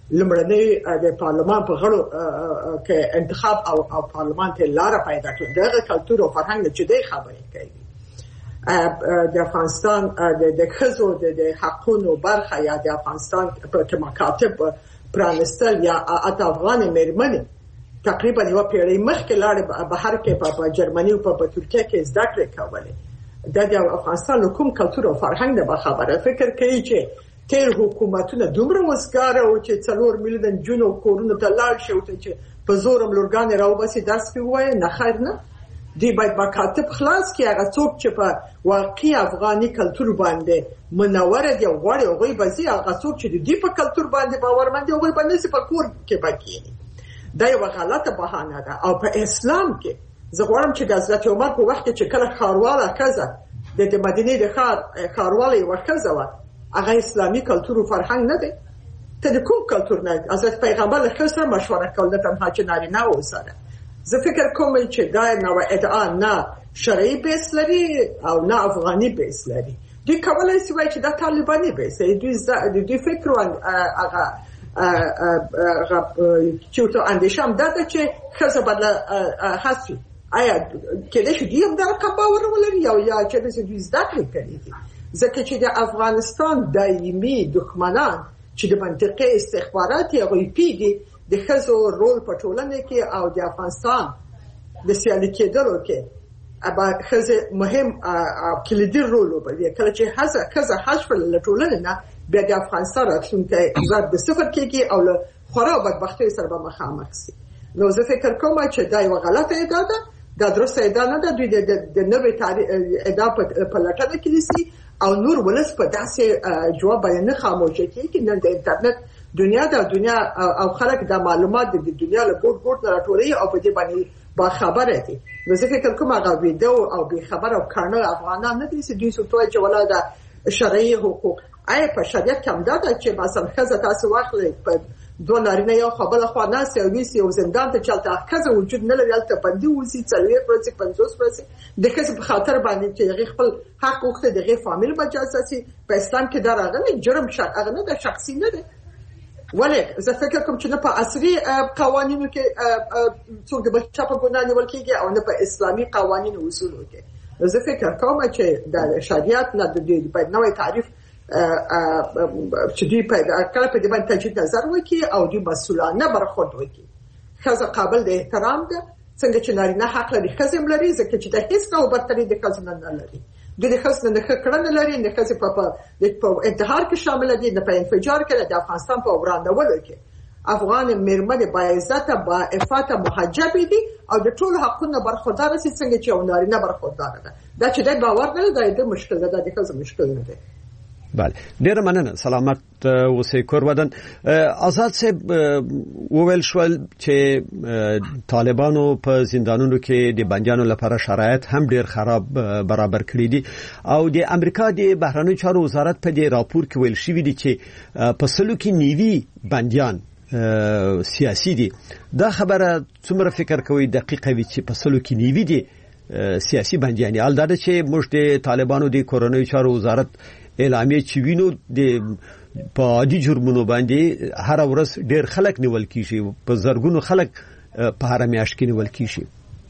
لمړنۍ د پارلمان په غړو کې انتخاب او پارلمان ته لار پیدا کړ. دغه کلتور او فرهنګ چې د خبرې کوي د افغانستان د ښځو د حقونو برخه یا د افغانستان په مکاتب پرانستل یا افغان میرمنې تقریبا یو پیړۍ مخکې لاړې بهر کې په جرمني او په ترکیه کې زده کړې کولې. د افغانستان کوم کلتور او فرهنګ د خبره فکر کوي چې تیر حکومتونه دومره وسګاره او چې 4 میلیون جنو کورونه ته لاړ شي او چې په زورم لورګان راوبسي درس پیوي نه خیر نه دی باید مکاتب خلاص کی هغه څوک چې په واقعي افغاني کلتور باندې منور دی او غواړي هغه بزي هغه څوک چې دی په کلتور باندې باورمند دی هغه باندې په کور کې پکېني. دا یو غلطه بهانه ده. او په اسلام کې زه غواړم چې د حضرت عمر په وخت کې کله خارواله کزه د مدینه د خارواله یو کزه و هغه اسلامي کلتور او فرهنګ نه دی. ته د کوم کلتور نه حضرت پیغمبر له سره مشوره کول د تنها چې نارینه و سره. زه فکر کوم چې دا نو ادعا نه شرعي بیس لري او نه افغاني بیس لري. دوی کولای شي چې دا طالباني بیس دی. دوی فکر هغه چې ته اندیشم دا چې خزه بدل حسي آیا کله چې دی هم دا کباور ولري یا چې د زده کړې کوي. ځکه چې د افغانستان دایمي دښمنان چې د منطقې استخباراتي هغوی پیږي د ښځو رول په ټولنه کې او د افغانستان د سیالي کېدلو کې ابا ښځې مهم کلیدي رول لوبوي. کله چې ښځه حذف له ټولنې نه بیا د افغانستان راتلونکی ضرب د صفر کېږي او له خورا بدبختۍ سره به مخامخ شي. نو زه فکر کوم چې دا یو غلطه ادعا ده. دا درسته ادعا نه ده. دوی د نوې ادعا په لټه کې دي او نور ولس په داسې جواب باندې نه خاموشه کېږي. نن د انټرنیټ دنیا او خلک د معلومات د دنیا له ګوټ نه راټولوي او په دې باندې با خبره دي. نو زه فکر کوم هغه ویډیو او به خبر او کارنل افغانان نه دي چې دوی سوتوي چې ولا د شرعي حقوق آیا په شریعت کې هم دا ده چې مثلا ښځه تاسو واخلئ په دوه نارینه یو خبره خوا ناست او ویسي او زندان ته چلته ښځه وجود نه لري هلته بندي اوسي 40 ورځې 50 ورځې د ښځې په خاطر باندې چې هغې خپل حق وغوښته د هغې فامیل مجازات شي. په اسلام کې دا راغلی جرم هغه نه ده شخصي نه ده. ولې زه فکر کوم چې نه په عصري قوانینو کې څوک د بل چا په ګناه نیول کېږي او نه په اسلامي قوانینو اصولو کې. زه فکر کوم چې د شریعت نه د باید نوی تعریف چې دوی کله په دې باندې تجدید نظر وکړي او دوی مسؤلانه برخورد وکړي. ښځه قابل د احترام ده څنګه چې نارینه حق لري ښځې هم لري ځکه چې د هېڅ ډول برتري د ښځو نه لري. دوی د ښځو نه ښه کړنه لري د ښځې په انتحار کې شامله دي نه په انفجار کې د افغانستان په ورانولو کې. افغان میرمنې باعزته باعفته محجبې دي او د ټولو حقونو برخوردار شي څنګه چې یو نارینه برخوردار ده. دا چې د باور نه لري د مشکل ده د ښځو مشکل نه دی. بله ډیره مننه. سلامت اوسئ کور ودان. آزاد صاحب وویل شول چې طالبانو په زندانونو کې د بندیانو لپاره شرایط هم ډیر خراب برابر کړی دي او د امریکا د بهرنیو چارو وزارت په دې راپور کې ویل شوی دی چې په سلو کې نیوي بندیان سیاسي دي. دا خبره څومره فکر کوي دقیقه وي چې په سلو کې نیوي دي سیاسي بندیان؟ البته چې موږ د طالبانو د کورنیو چارو وزارت اعلامیه چې وینو د په عادي جرمونو باندې هر ورځ ډیر خلک نیول کیږي په زرګونو خلک په هر میاشت کې نیول کیږي.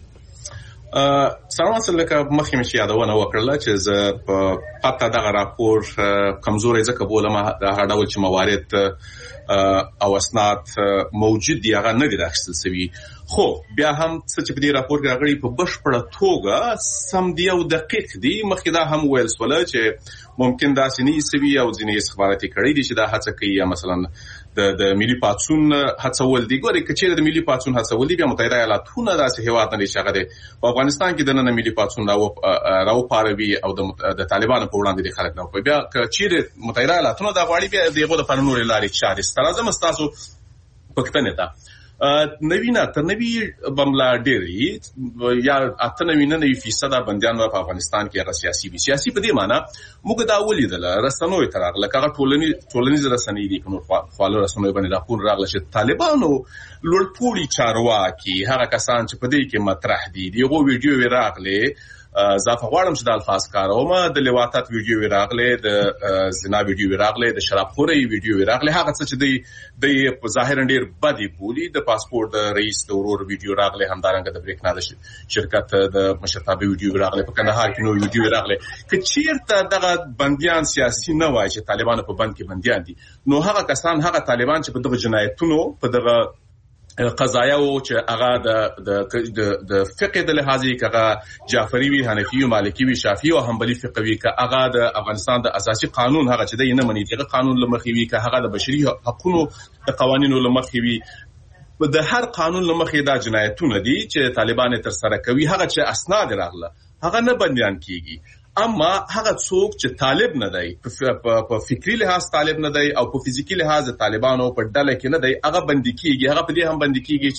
سلام لکه مخکې مې یادونه وکړله چې زه په پته دغه راپور کمزوري ځکه بولم هغه ډول چې موارد او اسناد موجود دي هغه نه دي راخستل شوي. خو بیا هم څه چې په دې راپور کې راغلي په بشپړه توګه سم دی او دقیق دي. مخکې دا هم ویل شول چې ممکن دا سني سوي او ځینې استخباراتي کړي دي چې دا هڅه کوي یا مثلا د ملي پاتسون هڅول دي. ګوري کچې د ملي پاتسون هڅول دي بیا متحده ایالاتونه داسې هیواد نه شغله دي په افغانستان کې د نن ملي پاتسون راو پاروي او د طالبانو په وړاندې د خلک نه په بیا کچې متحده ایالاتونه دا غواړي بیا دغه د فنور لارې چارې ستاسو مستاسو پښتنه ده نوینا تر نوی بملا ډېری یا 98% بندیان په افغانستان کې هغه سیاسي وي. سیاسي په دې معنی موږ دا ولیدل رسنوي تر هغه لکه ټولنیز رسنۍ دي په نور خپل رسنوي باندې راپور راغله چې طالبانو لوړپوړي چارواکي هغه کسان چې په دې کې مطرح دي دغه ویډیو راغله اضافه غواړم چې د الفاظ کاروم د لواطت ویډیو راغله د زنا ویډیو راغله د شرابخوري ویډیو راغله هغه څه چې د ظاهرا ډیر بدی بولی د پاسپورت د رئیس د ورور ویډیو راغله همدارنګه د بریښنا د شرکت د مشرتابه ویډیو راغله په کندهار کې نو ویډیو راغله چې چیرته دغه بنديان سیاسي نه وای چې طالبان په بند کې بنديان دي نو هغه کسان هغه طالبان چې په دغه جنایتونو په دغه قضایا او چې هغه د فقه د لحاظي کغه جعفری وی حنفی او مالکی وی شافعی او حنبلی فقه وی که هغه د افغانستان د اساسي قانون هغه چې د نه مني دغه قانون لمخې وی که هغه د بشري حقوقو د قوانینو لمخې وی د هر قانون لمخې دا جنایتونه دي چې طالبان تر سره کوي هغه چې اسناد راغله هغه نه بنديان کیږي اما هغه څوک چې طالب نه دی په فکری لحاظ طالب نه دی او په فزیکی لحاظ طالبانو په ډله کې نه دی هغه بندي کیږي هغه په دې هم بندي کیږي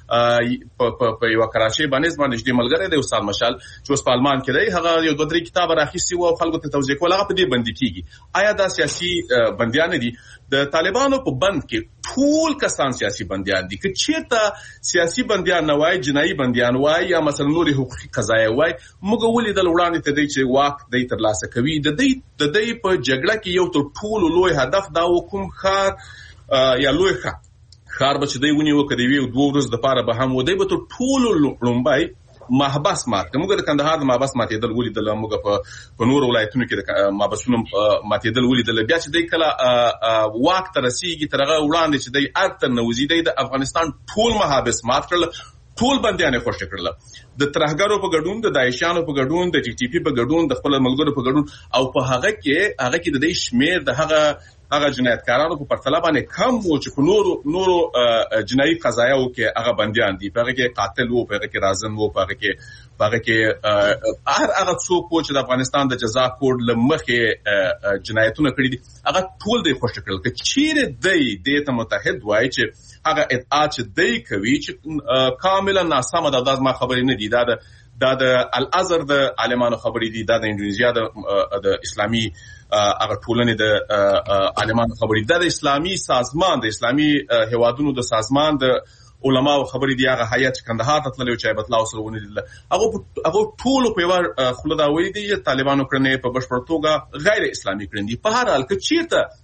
چې په یو کراچي باندې نږدې ملګری دی استاد مشال چې اوس په آلمان کې دی هغه یو دوه درې کتاب راخیستي او خلکو ته توضیح کول هغه په دې بندي کیږي آیا دا سیاسي بنديان دي د طالبانو په بند کې ټول کسان سیاسي بنديان دي که چیرته سیاسي بنديان نه وای جنایي بنديان وای یا مثلا نوري حقوقي قضایا وای موږ ولې د وړاندې ته دی چې واک دی تر لاسه کوي د دې په جګړه کې یو تر ټولو لوی هدف دا وکم خار یا لوی خار به چې دی ونی وکړي وي دوه ورځې د پاره به هم ودی به تر ټولو لومبای محبس مات موږ د کندهار د محبس ماتېدل ولیدل موږ په نور ولایتونو کې د محبسونو ماتېدل ولیدل بیا چې د کله واک تر رسیدي ترغه وړاندې چې د ارتر نوزي د افغانستان ټول محبس مات کړل ټول بنديان خوشی کړل د ترهګرو په ګډون د داعشانو په ګډون د ټي ټي پی په ګډون د خپل ملګرو په ګډون او په هغه کې د دې شمیر د هغه جنایتکارانو په پرتله باندې کم وو چې په نورو جنایي قضایاو کې هغه بنديان دي په هغه کې قاتل وو په هغه کې رازن وو په هغه کې هغه څوک چې د افغانستان د جزا کوډ لمخې جنایتونه کړی دي هغه ټول دی خوشی کړل چې چیرې د ته متحد وای چې هغه ادعا چې دی کوي چې کاملا ناسمه ده ما خبرې نه دي دا د الازهر د عالمانو خبرې دي دا د انډونیزیا د اسلامي هغه ټولنې د عالمانو خبرې د اسلامي سازمان د اسلامي هوادونو د سازمان د علماء خبرې دی هغه هيئت کندهار ته تللی چې بیت الله سره ونیدل هغه ټول په یو خلدا وې دي چې طالبانو کړنې په بشپړ توګه غیر اسلامي کړندي په هر حال کې چیرته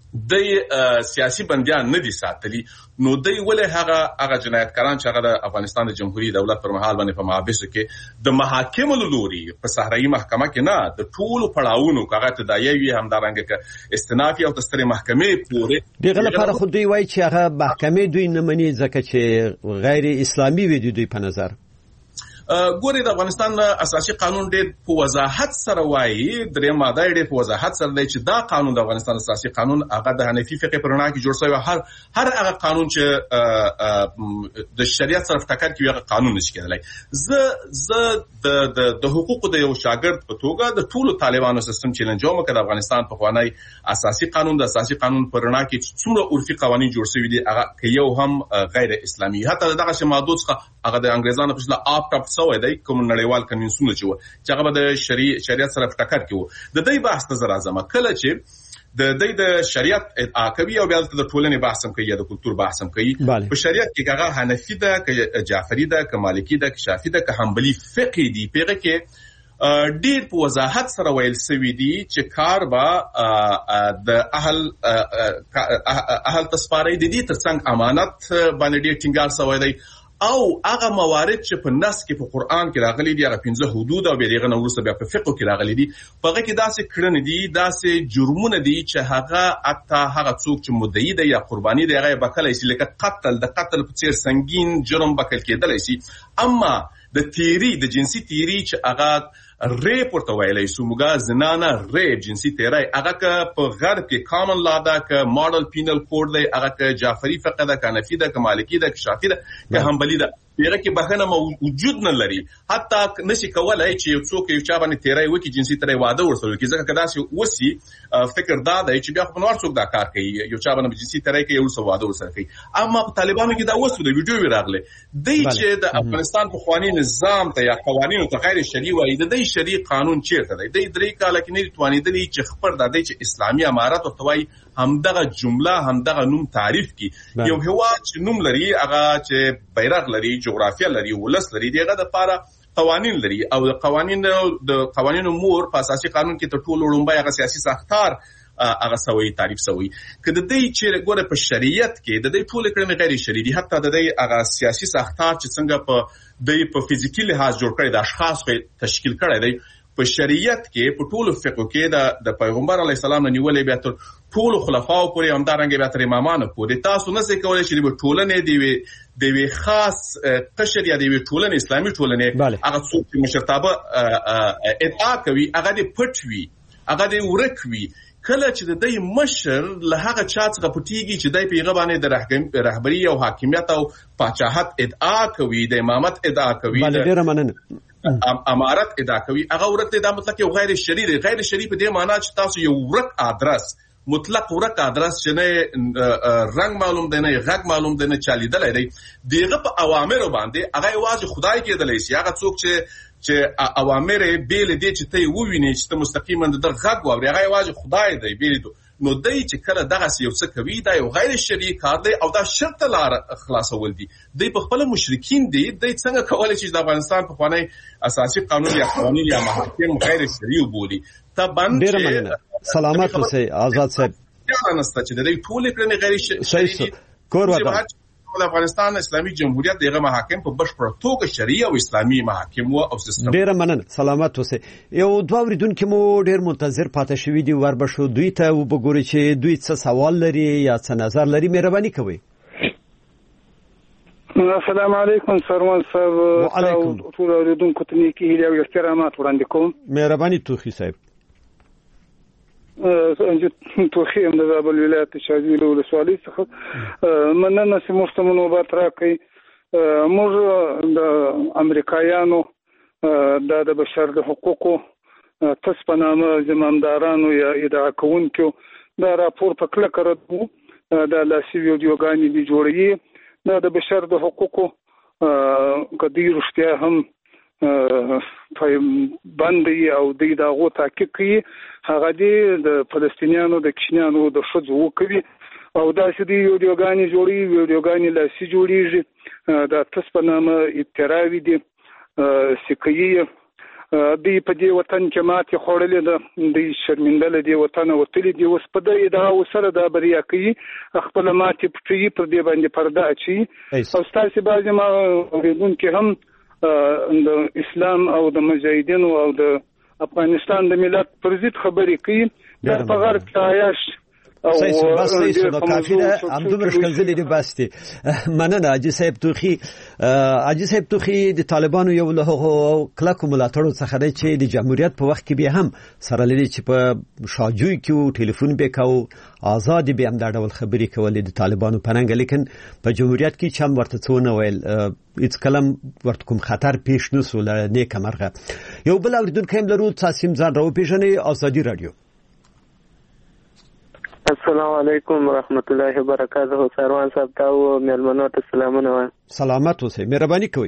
د سیاسي بنديان نه دي ساتلي نو دوی ولې هغه جنایتکاران چې هغه د افغانستان د جمهوریت دولت پر مهال باندې په محابسو کې د محاکمو لوري په صحرایي محکمه کې نه د ټولو پړاوونو هغه تداوی همدارنګه کې استنافي او تستری محکمې پورې دغه لپاره خو دوی وایي چې هغه محکمې دوی نه مني ځکه چې غیر اسلامي وي دوی په نظر ګوري د افغانستان اساسي قانون ډېر په وضاحت سره وایي درې ماده ډېر په وضاحت سره دی چې دا قانون د افغانستان اساسي قانون هغه د حنفي فقه پر بنا کې جوړ شوی هر هغه قانون چې د شریعت سره ټکر کوي هغه قانون نشي کېدلی زه د حقوقو د یو شاګرد په توګه د ټولو طالبانو سیستم چیلنجوم کړ افغانستان په خوانی اساسي قانون د اساسي قانون پر بنا کې څومره عرفي قوانين جوړ شوی دي هغه یو هم غیر اسلامي حتی دغه شمادوس هغه د انګريزانو په شله آپ سوی دی کوم نړیوال کنوینسیون چې هغه د شریعت سره ټکر کوي د دې بحث نظر اعظم کله چې د شریعت ادعا کوي او بیا د ټولنې بحث هم کوي یا د کلچر بحث هم کوي په شریعت کې هغه حنفي ده که جعفری ده که مالکی ده که شافعي ده که حنبلی فقه دي پیغه کې ډیر په وضاحت سره ویل سوي دي چې کار با د اهل تسپاري دي ترڅنګ امانت باندې ډیر ټینګار سوی دی او هغه موارد چې په نص کې په قران کې راغلي دي هغه 15 حدود او بیرغه نورسته بیا په فقه کې راغلي دي په هغه کې داسې کړنې دي داسې جرمونه دي چې هغه حتی هغه څوک چې مدعي دی یا قرباني دی هغه بکلای شي لکه قتل په څیر سنگین جرم بکل کېدلی شي اما د تیری د جنسي تیری چې هغه ریپ ورته ویلای سو موږ زنانه ریپ جنسي تیری هغه په غرب کې کامن لا ده که ماډل پینل کوډ دی هغه که جعفری فقه ده که حنفي ده که مالکی ده که شافعي ده که حنبلی ده پیغه کې بخنه موجود نه لري حتی نشي کولای چې یو څوک یو چا باندې تیری وکي جنسي تیری واده ورسره وکي ځکه کدا چې وسی فکر دا دی چې بیا خو نور څوک دا کار کوي یو چا باندې جنسي تیری کوي ورسره واده ورسره کوي اما په طالبانو کې دا وسو د ویډیو راغله دی چې د افغانستان په قوانين نظام ته یا قوانینو ته غیر شرعي وایي د دې شرعي قانون چیرته دی د درې کال کې نه توانیدلی چې خبر د چې اسلامي امارات او توای همدغه جمله همدغه نوم تعریف کی یو هوا چې نوم لري هغه چې بیرغ لري جغرافیه لري ولس لري دغه د لپاره قوانين لري او د قوانینو مور په اساسي قانون کې تر ټولو لومړی هغه سیاسي ساختار هغه سوي تعریف سوي کله د دې چې ګوره په شریعت کې د دې ټول کړنې غیر شرعي دي حتی د دې هغه سیاسي ساختار چې څنګه په فزیکي لحاظ جوړ کړی د اشخاص په تشکیل کړی دی په شریعت کې په ټولو فقه کې د پیغمبر علی السلام نیولې بیا تر ټولو خلفاو پورې همدارنګه بیا تر امامانو پورې تاسو نه څه کولای شئ د ټولنې دی خاص قشر یا دی ټولنې اسلامي ټولنې هغه څوک چې مشرتابه ادعا کوي هغه دی پټ وي هغه دی ورک وي کله چې د دې مشر له هغه چا څخه پټیږي چې دای پیغه باندې د رهبری او حاکمیت او پاچاهت ادعا کوي د امامت ادعا کوي امارت ادعا کوي هغه ورته د مطلق یو غیر شرعي په دې معنی چې تاسو یو ورک ادرس مطلق ورک ادرس چې نه رنگ معلوم دی نه غږ معلوم دی نه چالیدل دی دغه په اوامر باندې هغه واځي خدای کېدلی شي هغه څوک چې اوامر بیل دي چې ته وویني چې ته مستقیما د غږ واوري هغه واځي خدای دی بیل نو دای چې کله دغه یو څه کوي دا یو غیر شرعي کار دی او دا شرط لار خلاصول دي د خپل مشرکین دي د څنګه کولای شي د افغانستان په خوانی اساسي قانون یا قوانین یا محاکم غیر شرعي وبولي تبان سلامات اوسئ آزاد صاحب دا نسته چې د دې ټول کړنې غیر شرعي کور وطن د افغانستان اسلامي جمهوریت دغه محاکم په بشپړ توګه شرعي او اسلامي محاکم او سیستم ډیر مننه سلامات اوسئ یو دوه ورډونکو مو ډیر منتظر پاتې شوی دی وربشو دوی ته وګورئ چې دوی څه سوال لري یا څه نظر لري مهرباني کوئ السلام علیکم سروان صاحب وعلیکم ټول ورډونکو ته نیکی او احترامات وړاندې کوم مهرباني توخی صاحب توخی هم د زابل ولایت شاذیل ولسوالۍ څخه مننه چې موږ نوبت راکړئ موږ د امریکایانو د بشر د حقوقو تاسو په نامه زمامدارانو یا ادعا کوونکو دا راپور په کلکه ردو د لاسي ویډیوګانې دی جوړوي د بشر د حقوقو کدی رښتیا هم باندې او د دغه تحقیق کوي هغه د فلسطینیانو د کشنیانو د شذو کوي او دا چې دی ویډیوګانې ویډیوګانې لاسي جوړیږي د تاسو په نامه ابتراوی دي سکیه دی په دې وطن کې ماته خورلې د شرمندل دی وطن وتلی دی اوس په دې ادعا وسره د بریا کوي خپل ماته پټي پر دې باندې پرده اچي او تاسو باندې ما ورېدون کې هم د اسلام او د مجاهدینو او د افغانستان د ملت پر ضد خبرې کوي د غرب عیاش او بس نو کافی ده همدومره ښکنځلې دي بس دي مننه حاجي صاحب توخی د طالبانو یو له کلکو ملاتړو څخه دی چې د جمهوریت په وخت کې به هم سره لري چې په شاجوی کې ټلیفون به کاو آزادي به هم دا ډول خبرې کولې د طالبانو پرنګ لیکن په جمهوریت کې چم ورته څونه ویل هیڅ کلم ورته کوم خطر پیښ نسو نیک مرغه یو بل اوریدونکو هم لرو تاسو ځان راو پیژنې آزادي رادیو السلام علیکم ورحمت الله وبرکاته سروان صاحب تاسو مېلمنو ته سلامونه سلامات اوسئ مهرباني کوئ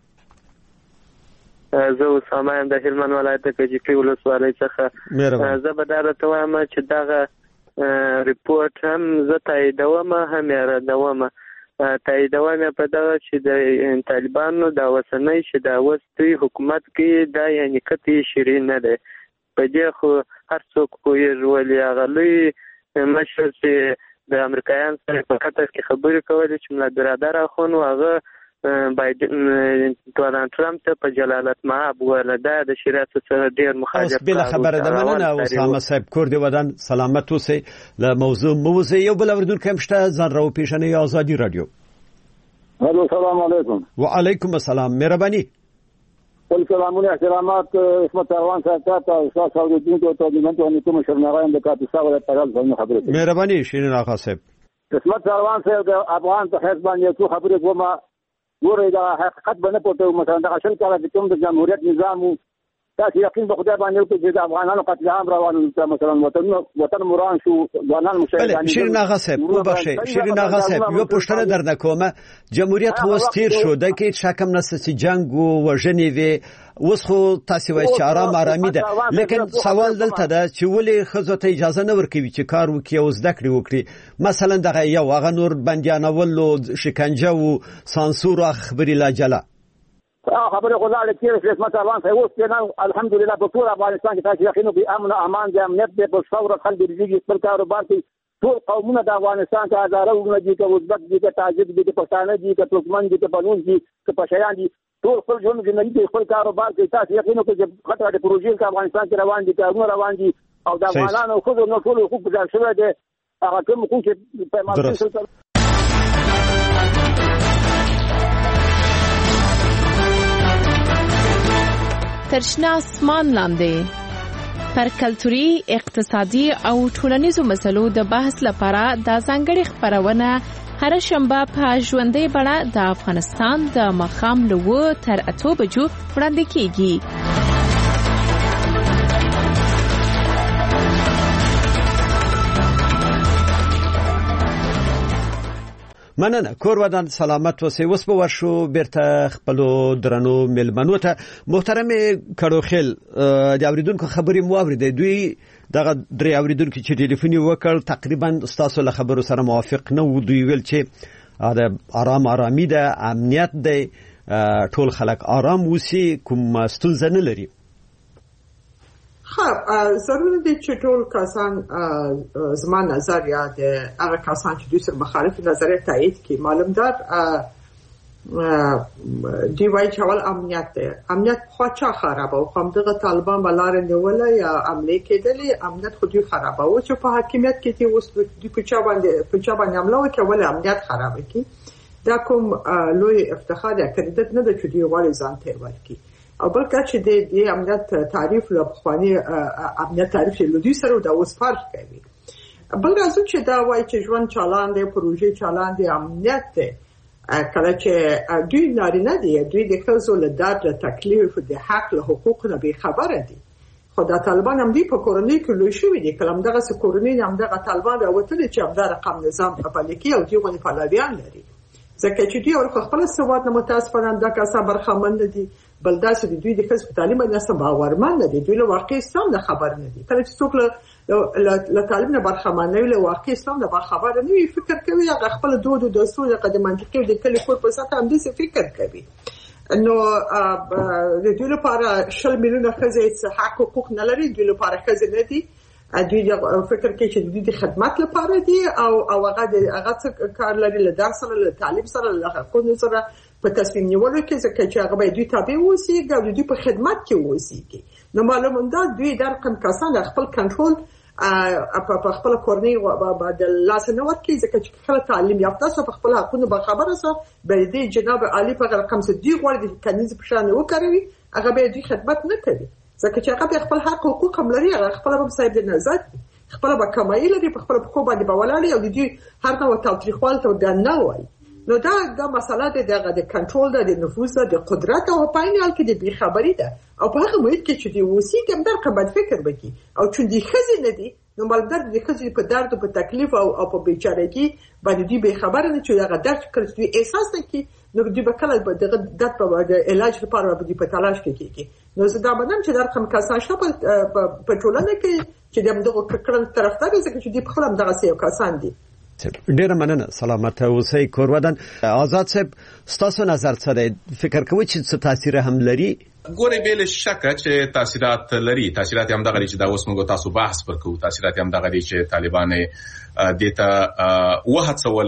زه اسامه یم د هلمند ولایت کجکی ولسوالۍ څخه زه به دا راته وایم چې دغه ریپورت هم زه تاییدوم هم یې ردوم تاییدوم په دغه چې د طالبانو د اوسنۍ چې د اوس دوی حکومت کې دا یعنې قطعي شرعي نه دی په دې خو هر څوک پوهېږي ولې هغه لوی مشر چې د امریکایانو سره په قطر کې خبرې کولې چې ملا برادر اخوند هغه بایدن ډونالد ټرمپ ته په جلالت مآب ویل دا د شریعت سره ډېر مخالف اوس بل خبره ده مننه اسامه صاحب کور دی ودان سلامت اوسئ له موضوع یو بل اوریدونکو هم شته ځان راو پیژنې آزادي رادیو الو السلام علیکم وعلیکم السلام مهرباني ټول سلامونه احترامات اسمت سروان صاحب ته تاسو اوریدونکو ته د منځو کوم شرناغان د کاپیسا ولایت په خبره کوي مهرباني شیرین آقا صاحب اسمت سروان صاحب د افغان په حساب باندې څو خبرې کومه ګورې دا حقیقت باندې پټو مثلا د شل کاله د کوم د جمهوریت نظام تاسو یقین په خدای باندې چې د افغانانو قتل عام روان مثلا وطن مران شو ځوانان مشاهدان شیرین آقا صاحب وبخښئ شیرین آقا صاحب یو پوښتنه درنه کومه جمهوریت خو تیر شو د کې شکم نسته چې جنگ او وژنې وي اوس خو تاسو وایي چې آرامي ده لیکن سوال دلته ده چې ولې ښځو ته اجازه نه ورکوي چې کار وکړي او زده کړې وکړي مثلا دغه یو هغه نور بندیانول او شکنجه او سانسور او خبرې لا جلا خبره خدای کې خدمت روان ته اوس نه الحمدلله په ټول افغانستان کې تاسو یقینو به امن او امان دي امنیت به په ثوره خلک دي خپل کاروبار کوي ټول قومونه د افغانستان کې هزارونه دي چې ازبک دي چې تاجک دي چې پښتانه دي چې ترکمن دي چې بلوچ دي چې پښتیان دي ټول خپل ژوند کې خپل کاروبار کوي تاسو یقینو کې چې خطر د پروژې په افغانستان کې روان دي کارونه روان دي او د افغانانو خو نو ټول حقوق ځای شوی دي هغه کوم حقوق چې په ماده ترشنا اسمان لاندې پر کلتوري اقتصادي او ټولنیزو مسلو د بحث لپاره د ځانګړي خبرونه هر شنبه په ژوندۍ بڼه د افغانستان د ماښام له 9 تر 8 بجو وړاندې کیږي. مننه. کور ودان سلامت اوسئ. اوس به ورشو بیرته خپلو درنو مېلمنو ته. محترم کړوخیل د اوریدونکو خبرې مو اورېدې. دوی دغه درې اوریدونکو چې ټلیفون وکړ تقریبا ستاسو له خبرو سره موافق نه وو. دوی ویل چې د آرامي ده، امنیت ده، ټول خلک آرام وسی، کوم ستونزه نه لري. ضروري دي چې ټول کسان زما نظر یا د هغه کسان چې دوی سره مخالف نظریه تایید کړي معلومدار دی وایي چې اول امنیت ده. امنیت خو چا خرابه او هم دغه طالبان بلار نیول یا عمله کېدلې امنیت خو دوی خرابه او چې په حاکمیت کې دي اوس دوی په چا باندې عمله وکړي ول امنیت خرابه کی. دا کوم لوی افتخار یا کردت نه ده چې دوی غواړي ځان ته ورکړي او بلکې چې د امنیت تعریف له خواني امنیت تعریف له دوی سره د اوس فرق کوي. بل راځي چې دا وایي چې ژوند چالان دی، پروژې چالان دی، امنیت دی. کله چې دوی نارینه دي، دوی د ښځو له درد، تکلیف، د حق له حقوق نه بې خبره دي. خو دا طالبان هم دوی په کورنۍ کې لوی شوي دي. کله همدغسې کورنۍ همدغه طالبان راوتلي چې همدا رقم نظام پلي کوي او دوی غوندې پلویان لري. ځکه چې دوی ورکو خپل سواد نه متاسفانه دا کسان برخمن دي. بل داسې دوی د ښځو په تعلیم باندې باورمن نه دي. دوی له واقع اسلام نه خبر نه دي. کله چې څوک له تعلیم نه برخمن نه وي، له واقع اسلام نه خبر نه وي، فکر کوي هغه خپل دود او دستور د منطقي او د کلي کور په سطح همداسې فکر کوي. نو د دوی لپاره 10 میلیونه ښځې حق حقوق نه لري. دوی لپاره ښځې نه دي. دوی فکر کوي چې دوی د خدمت لپاره دي او هغه څه کار لري له درس سره، له تعلیم سره، له حقوقو سره په تصمیم نیولو کې، ځکه چې هغه باید دوی تابع اوسېږي او دوی په خدمت کې اوسېږي. نو معلومه ده دوی دا رقم کسان خپل کنټرول په خپل کورنۍ د لاس نه ورکړي، ځکه چې خپل تعلیم یافته سو په خپل حقونو باخبره سو به دې جناب عالی په رقم څه دی غوړي د کنيز په شان وکړي، هغه به دوی خدمت نه کوي. ځکه چې هغه خپل حق حقوق هم لري، هغه خپل به صاحب د نظر خپل به کمایي لري، په خپل په باندې بولاړي او دوی هر څه تاریخوال ته د نه وای. نو دا مسله د کنټرول د نفوذ د قدرت او په عین حال کې د بی خبري ده او په هغه محیط کې چې دی وسی کوم در قبل فکر وکي او چې دی خزي نه دي نو مالدار د خزي په درد او په تکلیف او په بیچارهګي باندې دی به خبر نه چې هغه درد کړي دی احساس نه کی نو دی به کله دغه د په علاج لپاره به دی په تلاش کې کیږي. نو زه دا باندې چې در کوم کسان شپه په ټولنه کې چې دغه کړن طرفدار ځکه چې دی په خپل دغه سیو کسان دي. ډیره مننه. سلامت اوسئ. کور ودان. آزاد صاحب ستاسو نظر څه دی؟ فکر کوئ چې څه تاثیر هم لري؟ ګورې بل شک چې تاثیرات لري. تاثیرات هم دغه چې دا اوس موږ تاسو بحث وکړو. تاثیرات هم دغه چې طالبان دیتا وهڅول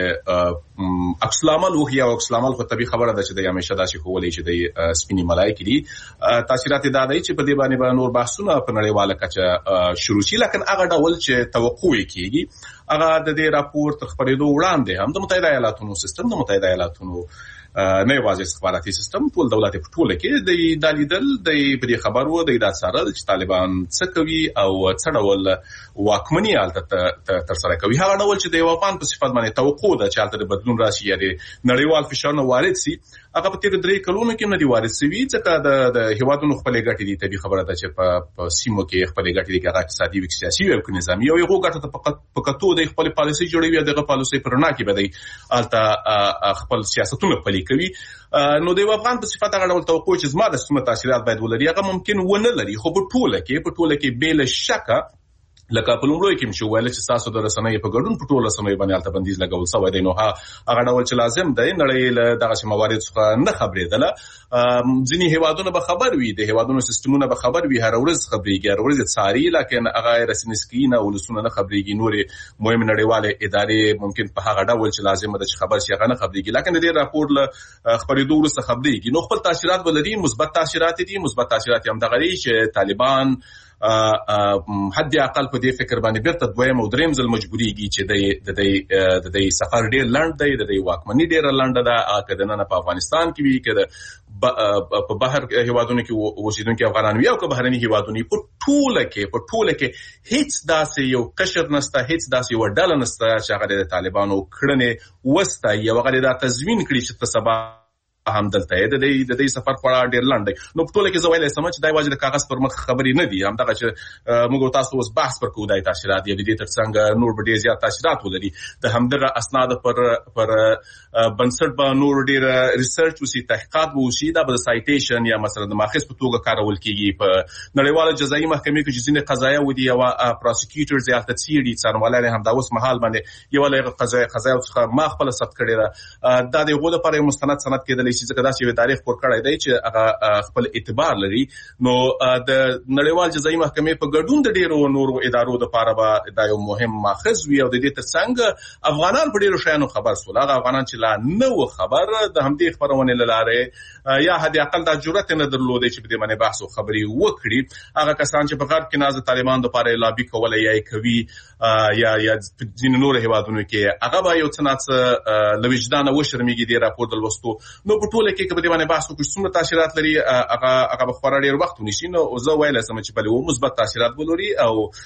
چې عکس العمل وهي او عکس العمل خو طبيعي خبره ده چې د همیشه داسې خولې چې د سپینی ملایکی دي. تاثیرات دا دی چې په دې باندې نور بحثونه په نړیواله کچه شروع شي، لکه هغه ډول چې توقع کیږي هغه د دې راپور تر خبرېدو وړاندې هم د متحده ایالاتونو سیستم، د متحده ایالاتونو نه یوازې استخباراتي سیستم، ټول دولت په ټوله کې د دلیدل د دې خبرو د سره چې طالبان څه کوي او څه ډول واکمني حالت تر سره کوي. هغه ډول چې د یو افغان په صفت باندې توقع ده چې حالت بدلون راشي یا د نړیوال فشار نه وارد شي، هغه په تیر 3 کلونو کې نه دی وارد شوی. ځکه د هیوادونو خپل ګټې دي. طبيعي خبره ده چې په سیمو کې خپل ګټې دي، هغه اقتصادي او سیاسي او نظامی او یو ګټه په کتو د خپل پالیسي جوړوي، دغه پالیسي پرنا کې به دی الته خپل سیاستونه پلي کوي. نو د افغان په صفت هغه ډول توقع چې زما د څه تاثیرات باید ولري هغه ممکن ونه لري. خو په ټوله کې بل شک لکه په لومړی کې چې ویل چې تاسو د رسنۍ په ګډون په ټولو رسنۍ باندې البته بندیز لګول شوی دی، نو هغه ډول چې لازم دی نړۍ له دغه موارد څخه نه خبرېدله. ځینې هیوادونه به خبر وي، د هیوادونو سیستمونه به خبر وي، هر ورځ خبرېږي، هر ورځ څاري، لکن هغه رسنۍ نه ولسونه نه خبرېږي، نورې مهمې نړیوالې ادارې ممکن په هغه ډول چې لازم ده چې خبر شي هغه نه خبرېږي، لکن د دې راپور له خبرېدو وروسته خبرېږي. نو خپل تاثیرات ولري، مثبت تاثیرات دي، مثبت تاثیرات هم دغه لري چې طالبان حد اقل په دې فکر باندې بیرته دویم او دریم ځل مجبورېږي چې د سفر ډېر لنډ دی، د واکمنۍ ډېره لنډه ده، که دننه په افغانستان کې وي، که په بهر هیوادونو کې اوسېدونکي افغانان وي او که بهرني هیوادونه، په ټوله کې هیڅ داسې یو قشر نشته، هیڅ داسې یوه ډله نشته چې هغه د طالبانو کړنې وستایي او هغه دا تضمین کړي چې ته سبا هم دلته د دې سفر خورا ډېر لنډ دی. نو په ټوله کې زه ویلی سم چې دا یوازې د کاغذ پر مخ خبرې نه دي، همدغه چې موږ تاسو اوس بحث پر کوو دا تاثیرات دي، د دې تر څنګ نور به ډېر زیات تاثیرات ولري. د همدغه اسنادو پر بنسټ به نور ډېر ریسرچ وشي، تحقیقات به وشي، دا به د سایټیشن یا مثلا د ماخذ په توګه کارول کېږي. په نړیواله جزایي محکمې کې چې ځینې قضایه ودي او پروسیکیوټرز یا هلته څېړي، څارنوالان هم دا اوس مهال باندې یوه له قضایو څخه ما خپله ثبت کړې ده، دا د هغو لپاره یو مستند سند کېدلی شي ځکه داسې یو تاریخ پور کړی دی چې هغه خپل اعتبار لري. نو د نړیوال جزایي محکمې په ګډون د ډېرو نورو ادارو دپاره به دا یو مهم ماخذ وي او د دې تر څنګ افغانان په ډېرو شیانو خبر شول. هغه افغانان چې لا نه و خبر، د همدې خپرونې له لارې یا حد اقل دا جرأت نه درلودی چې په دې باندې بحث او خبرې وکړي. هغه کسان چې په غرب کې ناز طالبان دپاره لابي کولی یا یې کوي یا ځینې نورو هیوادونو کې، هغه به یو څه ناڅه له وجدانه وشرمېږي دې راپور د لوستو. نو په ټوله کې که په دې باندې بحث وکړو څومره تاثیرات لري، هغه به خورا ډېر وخت ونیسي. نو زه ویلی سم چې بلې مثبت تاثیرات به لري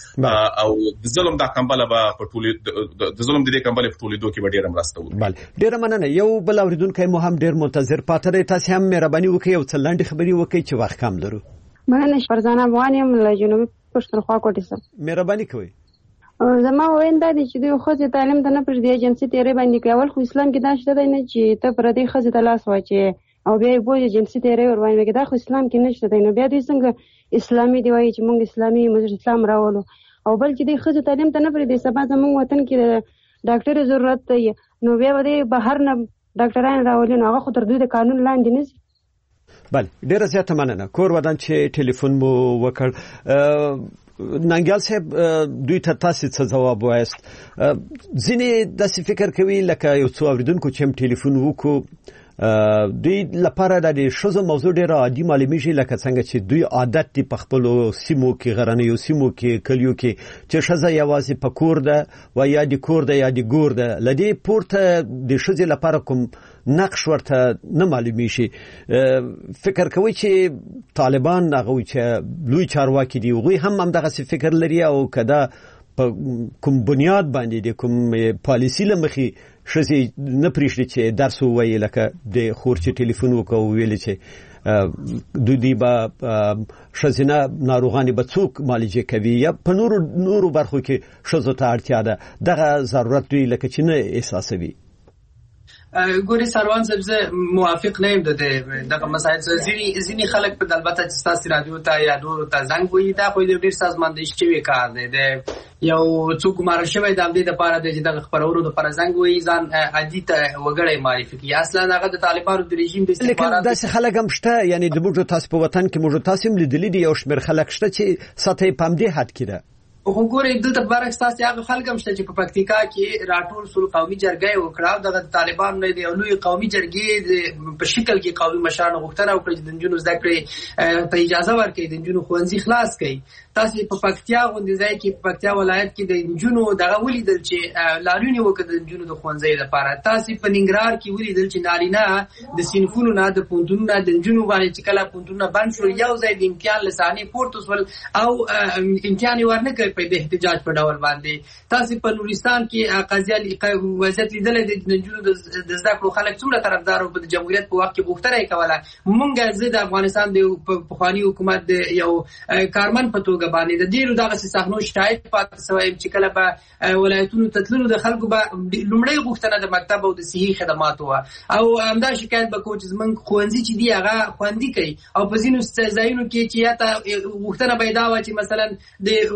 او د ظلم دا کمبله به په د ظلم د دې کمبلې په ټولېدو کې به ډېره مرسته وکړي. بله، ډېره مننه. یو بل اورېدونکی مو هم ډېر منتظر پاتې دی، تاسې هم مهرباني وکړئ یو څه لنډې خبرې وکړئ چې وخت کم لرو. مننه. فرزانه افغان یم له جنوبي پښتونخوا کوټې څخه. مهرباني کوئ. زما وینا دا دی چې دوی ښځې تعلیم ته نه پرېږدي، جنسي تیری باندې کوي. اول خو اسلام کې دا شته دی نه چې ته پردۍ ښځې ته لاس واچوې او بیا یې بولې جنسي تیری ورباندې وکړي، دا خو اسلام کې نشته دی. نو بیا دوی څنګه اسلامي دی وایي چې موږ اسلامي اسلام راولو، او بل چې دوی ښځو تعلیم ته نه پرېږدي، سبا زموږ وطن کې د ډاکټرې ضرورت دی، نو بیا به دوی بهر نه ډاکټران راولي، نو هغه خو تر دوی د قانون لاندې نه ځي. بله، ډېره زیاته مننه. کور ودان چې ټلیفون مو وکړ. ننګیال صاحب، دوی ته تاسې څه ځواب وایست؟ ځینې داسې فکر کوي لکه یو څو اورېدونکو چې هم ټلیفون وکړو، دوی لپاره د ښځو موضوع ډېره عادي معلومیږي، لکه څنګه چې دوی عادت دي په خپلو سیمو کې، غرنیو سیمو کې، کلیو کې، چې ښځه یوازې په کور ده و یا د کور ده یا د ګور ده. له دې پورته د ښځې لپاره کوم نقش ورته نه معلومیږي. فکر کوي چې طالبان هغوی چې لوی چارواکي دي هغوی هم همدغسې فکر لري او که دا په کوم بنیاد باندې د کوم پالیسي له مخې ښځې نه پرېږدي چې درس ووایي، لکه د خور چې ټلیفون وکړه وویلې چې دوی به ښځینه ناروغانې به څوک معالجې کوي یا په نورو برخو کې ښځو ته اړتیا ده، دغه ضرورت دوی لکه چې نه احساسوي. ګوري سروان صاحب، زه موافق نه یم دغه مسایل سره. ځینې خلک په البته چې ستاسو رادیو ته یا نورو ته زنګ وهي، دا خو ډېر سازماندهي شوی کار دی. د یو څوک ګمارل شوی د همدې دپاره دی چې دغه خپرونو دپاره زنګ وهي، ځان عادي ته وګړی معرفي کړي. اصلا هغه د طالبانو د رژیم د استخباراتو، لیکن داسې خلک هم شته، یعنې د موږ تاسو په وطن کې موږ تاسو هم لیدلي دي، یو شمېر خلک شته چې سطح یې په همدې حد کې ده. خو ګورئ دلته برعکس تاسې هغه خلک هم شته چې په پکتیکا کې راټول سول، قومي جرګه یې وکړه او دغه طالبانو نه د یو لوی قومي جرګې په شکل کې قومي مشرانو غوښتنه وکړه چې د نجونو زده کړې ته اجازه ورکړي، د نجونو ښوونځي خلاص کړي. تاسې په پکتیا غوندې ځای کې، په پکتیا ولایت کې د نجونو دغه ولیدل چې لاریون یې وکړه د نجونو د ښوونځیو لپاره. تاسې په ننګرهار کې ولیدل چې نارینه د صنفونو نه، د پوهنتونونو نه د نجونو باندې چې کله پوهنتونونه بند شول، یو ځای د امتحان له صحنې پورته شول او امتحان یې ورنه کړی په د احتجاج په ډول باندې. تاسې په نورستان کې قضیه وضعیت لیدلی دی، د نجونو د زده کړو خلک څومره طرفدار وو، د جمهوریت په وخت کې غوښتنه یې کوله. مونږ زه د افغانستان د پخواني حکومت د یو کارمن په توګه باندې د ډېرو دغسې صحنو شاهد پاتې شوی یم چې کله به ولایتونو ته تللو د خلکو به لومړۍ غوښتنه د مکتب او د صحي خدماتو وه، او همدا شکایت به کوو چې زموږ ښوونځي چې دي هغه خوندي کوي. او په ځینو ځایونو کې چې یا ته غوښتنه به یې دا وه چې مثلا د ښوونځیو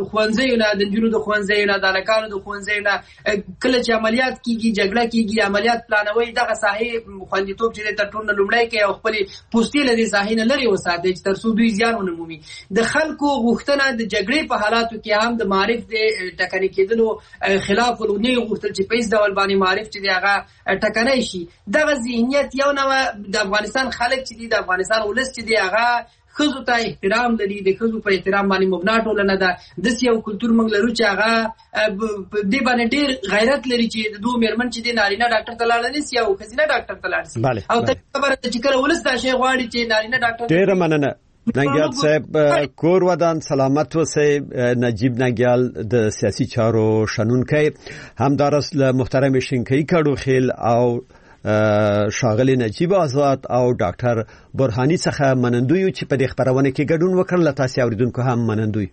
ښوونځیو نه د نجونو د ښوونځیو نه د هلکانو د ښوونځیو نه کله چې عملیات کیږي جګړه کیږي عملیات پلانوي دغه ساحې خوندیتوب چې تر ټولو لومړی کوي او خپلې پوستې له دې ساحې نه لرې وساتي چې تر څو دوی زیان ونه مومي. د خلکو غوښتنه د جګړې په حالاتو کې هم د معارف د ټکنۍ کېدلو خلاف ولونه غوښتل چې په هیڅ ډول باندې معارف چې دی هغه ټکنۍ شي. دغه ذهنیت یو نوع د افغانستان خلک چې دی د افغانستان ولس چې دی هغه ښځو ته احترام لري د ښځو په احترام باندې مبنا ټولنه ده. داسې یو کلتور موږ لرو چې هغه دې باندې ډېر غیرت لري چې د دوه مېرمن چې دی نارینه ډاکټر ته لاړ نه سي او ښځینه ډاکټر ته لاړ سي. او ته خبره ده چې کله ولس دا شی غواړي چې نارینه ډاکټر. ډېره مننه ننګیال صاحب. کور ودان سلامت اوسئ. نجیب ننګیال د سیاسي چارو شنونکی، همدارس له محترم شینکۍ کډوخیل او شاغلی نجیب آزاد او ډاکټر برهانی څخه منندوی چې په دې خبرونه کې ګډون وکړل. تاسو اوریدونکو هم منندوی.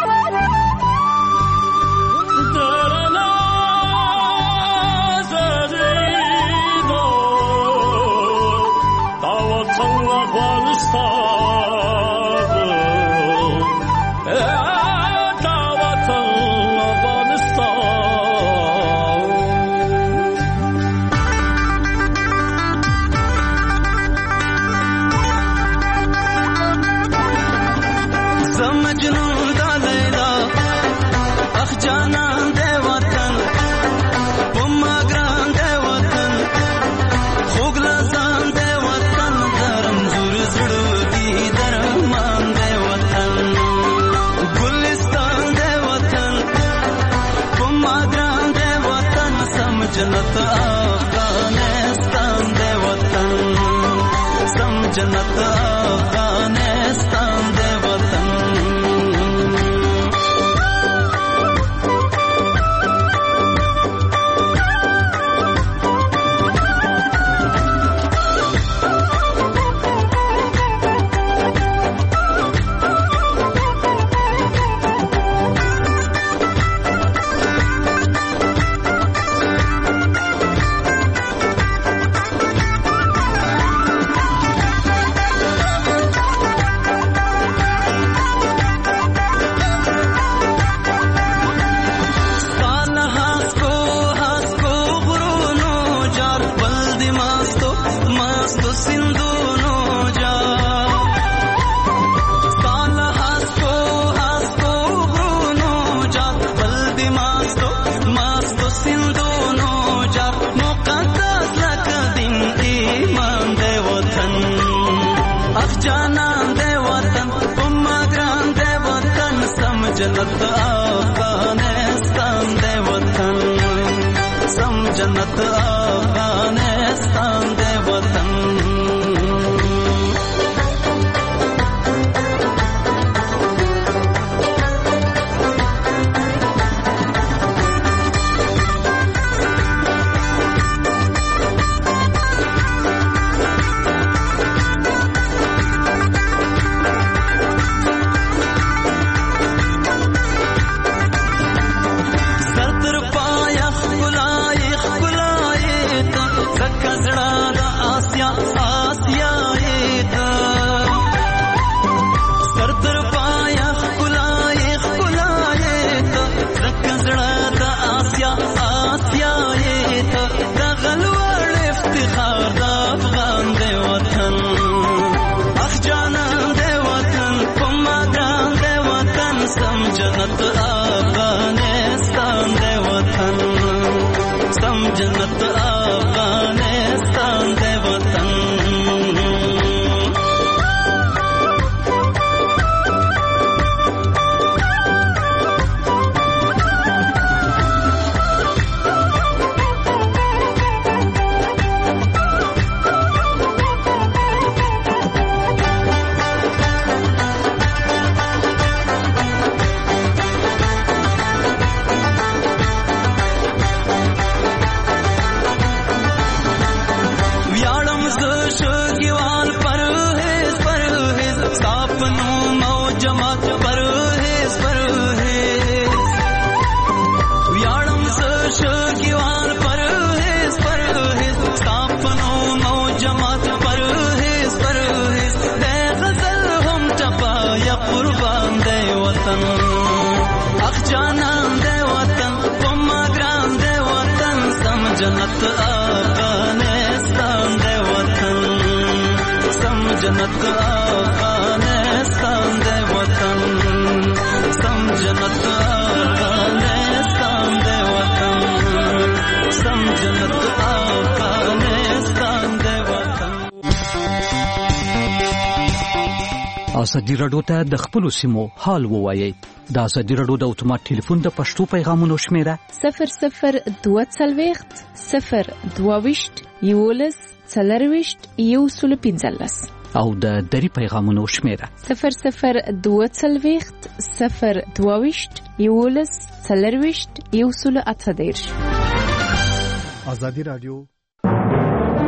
جنت افغانستان دے وطن سم جنت افغانستان دے وطن जन्नत अफगानिस्तान दे वतन सम जन्नत अफगानिस्तान दे वतन जन्नत अफगानिस्तान दे वतन सम जन्नत अफगानिस्तान जन्नत अफगानिस्तान दे वतन सम जन्नत अफगानिस्तान दे वतन सम जन्नत अफगानिस्तान दे वतन सम जन्नत अफगानिस्तान दे वतन ازادي راډیو ته د خپل سیمو حال ووایي د ازادي راډیو د اتومات ټلیفون د پښتو پیغامونو شمیره 0022 022 115 او د دری پیغامونو شمیره 0022 022 115 ازادي راډیو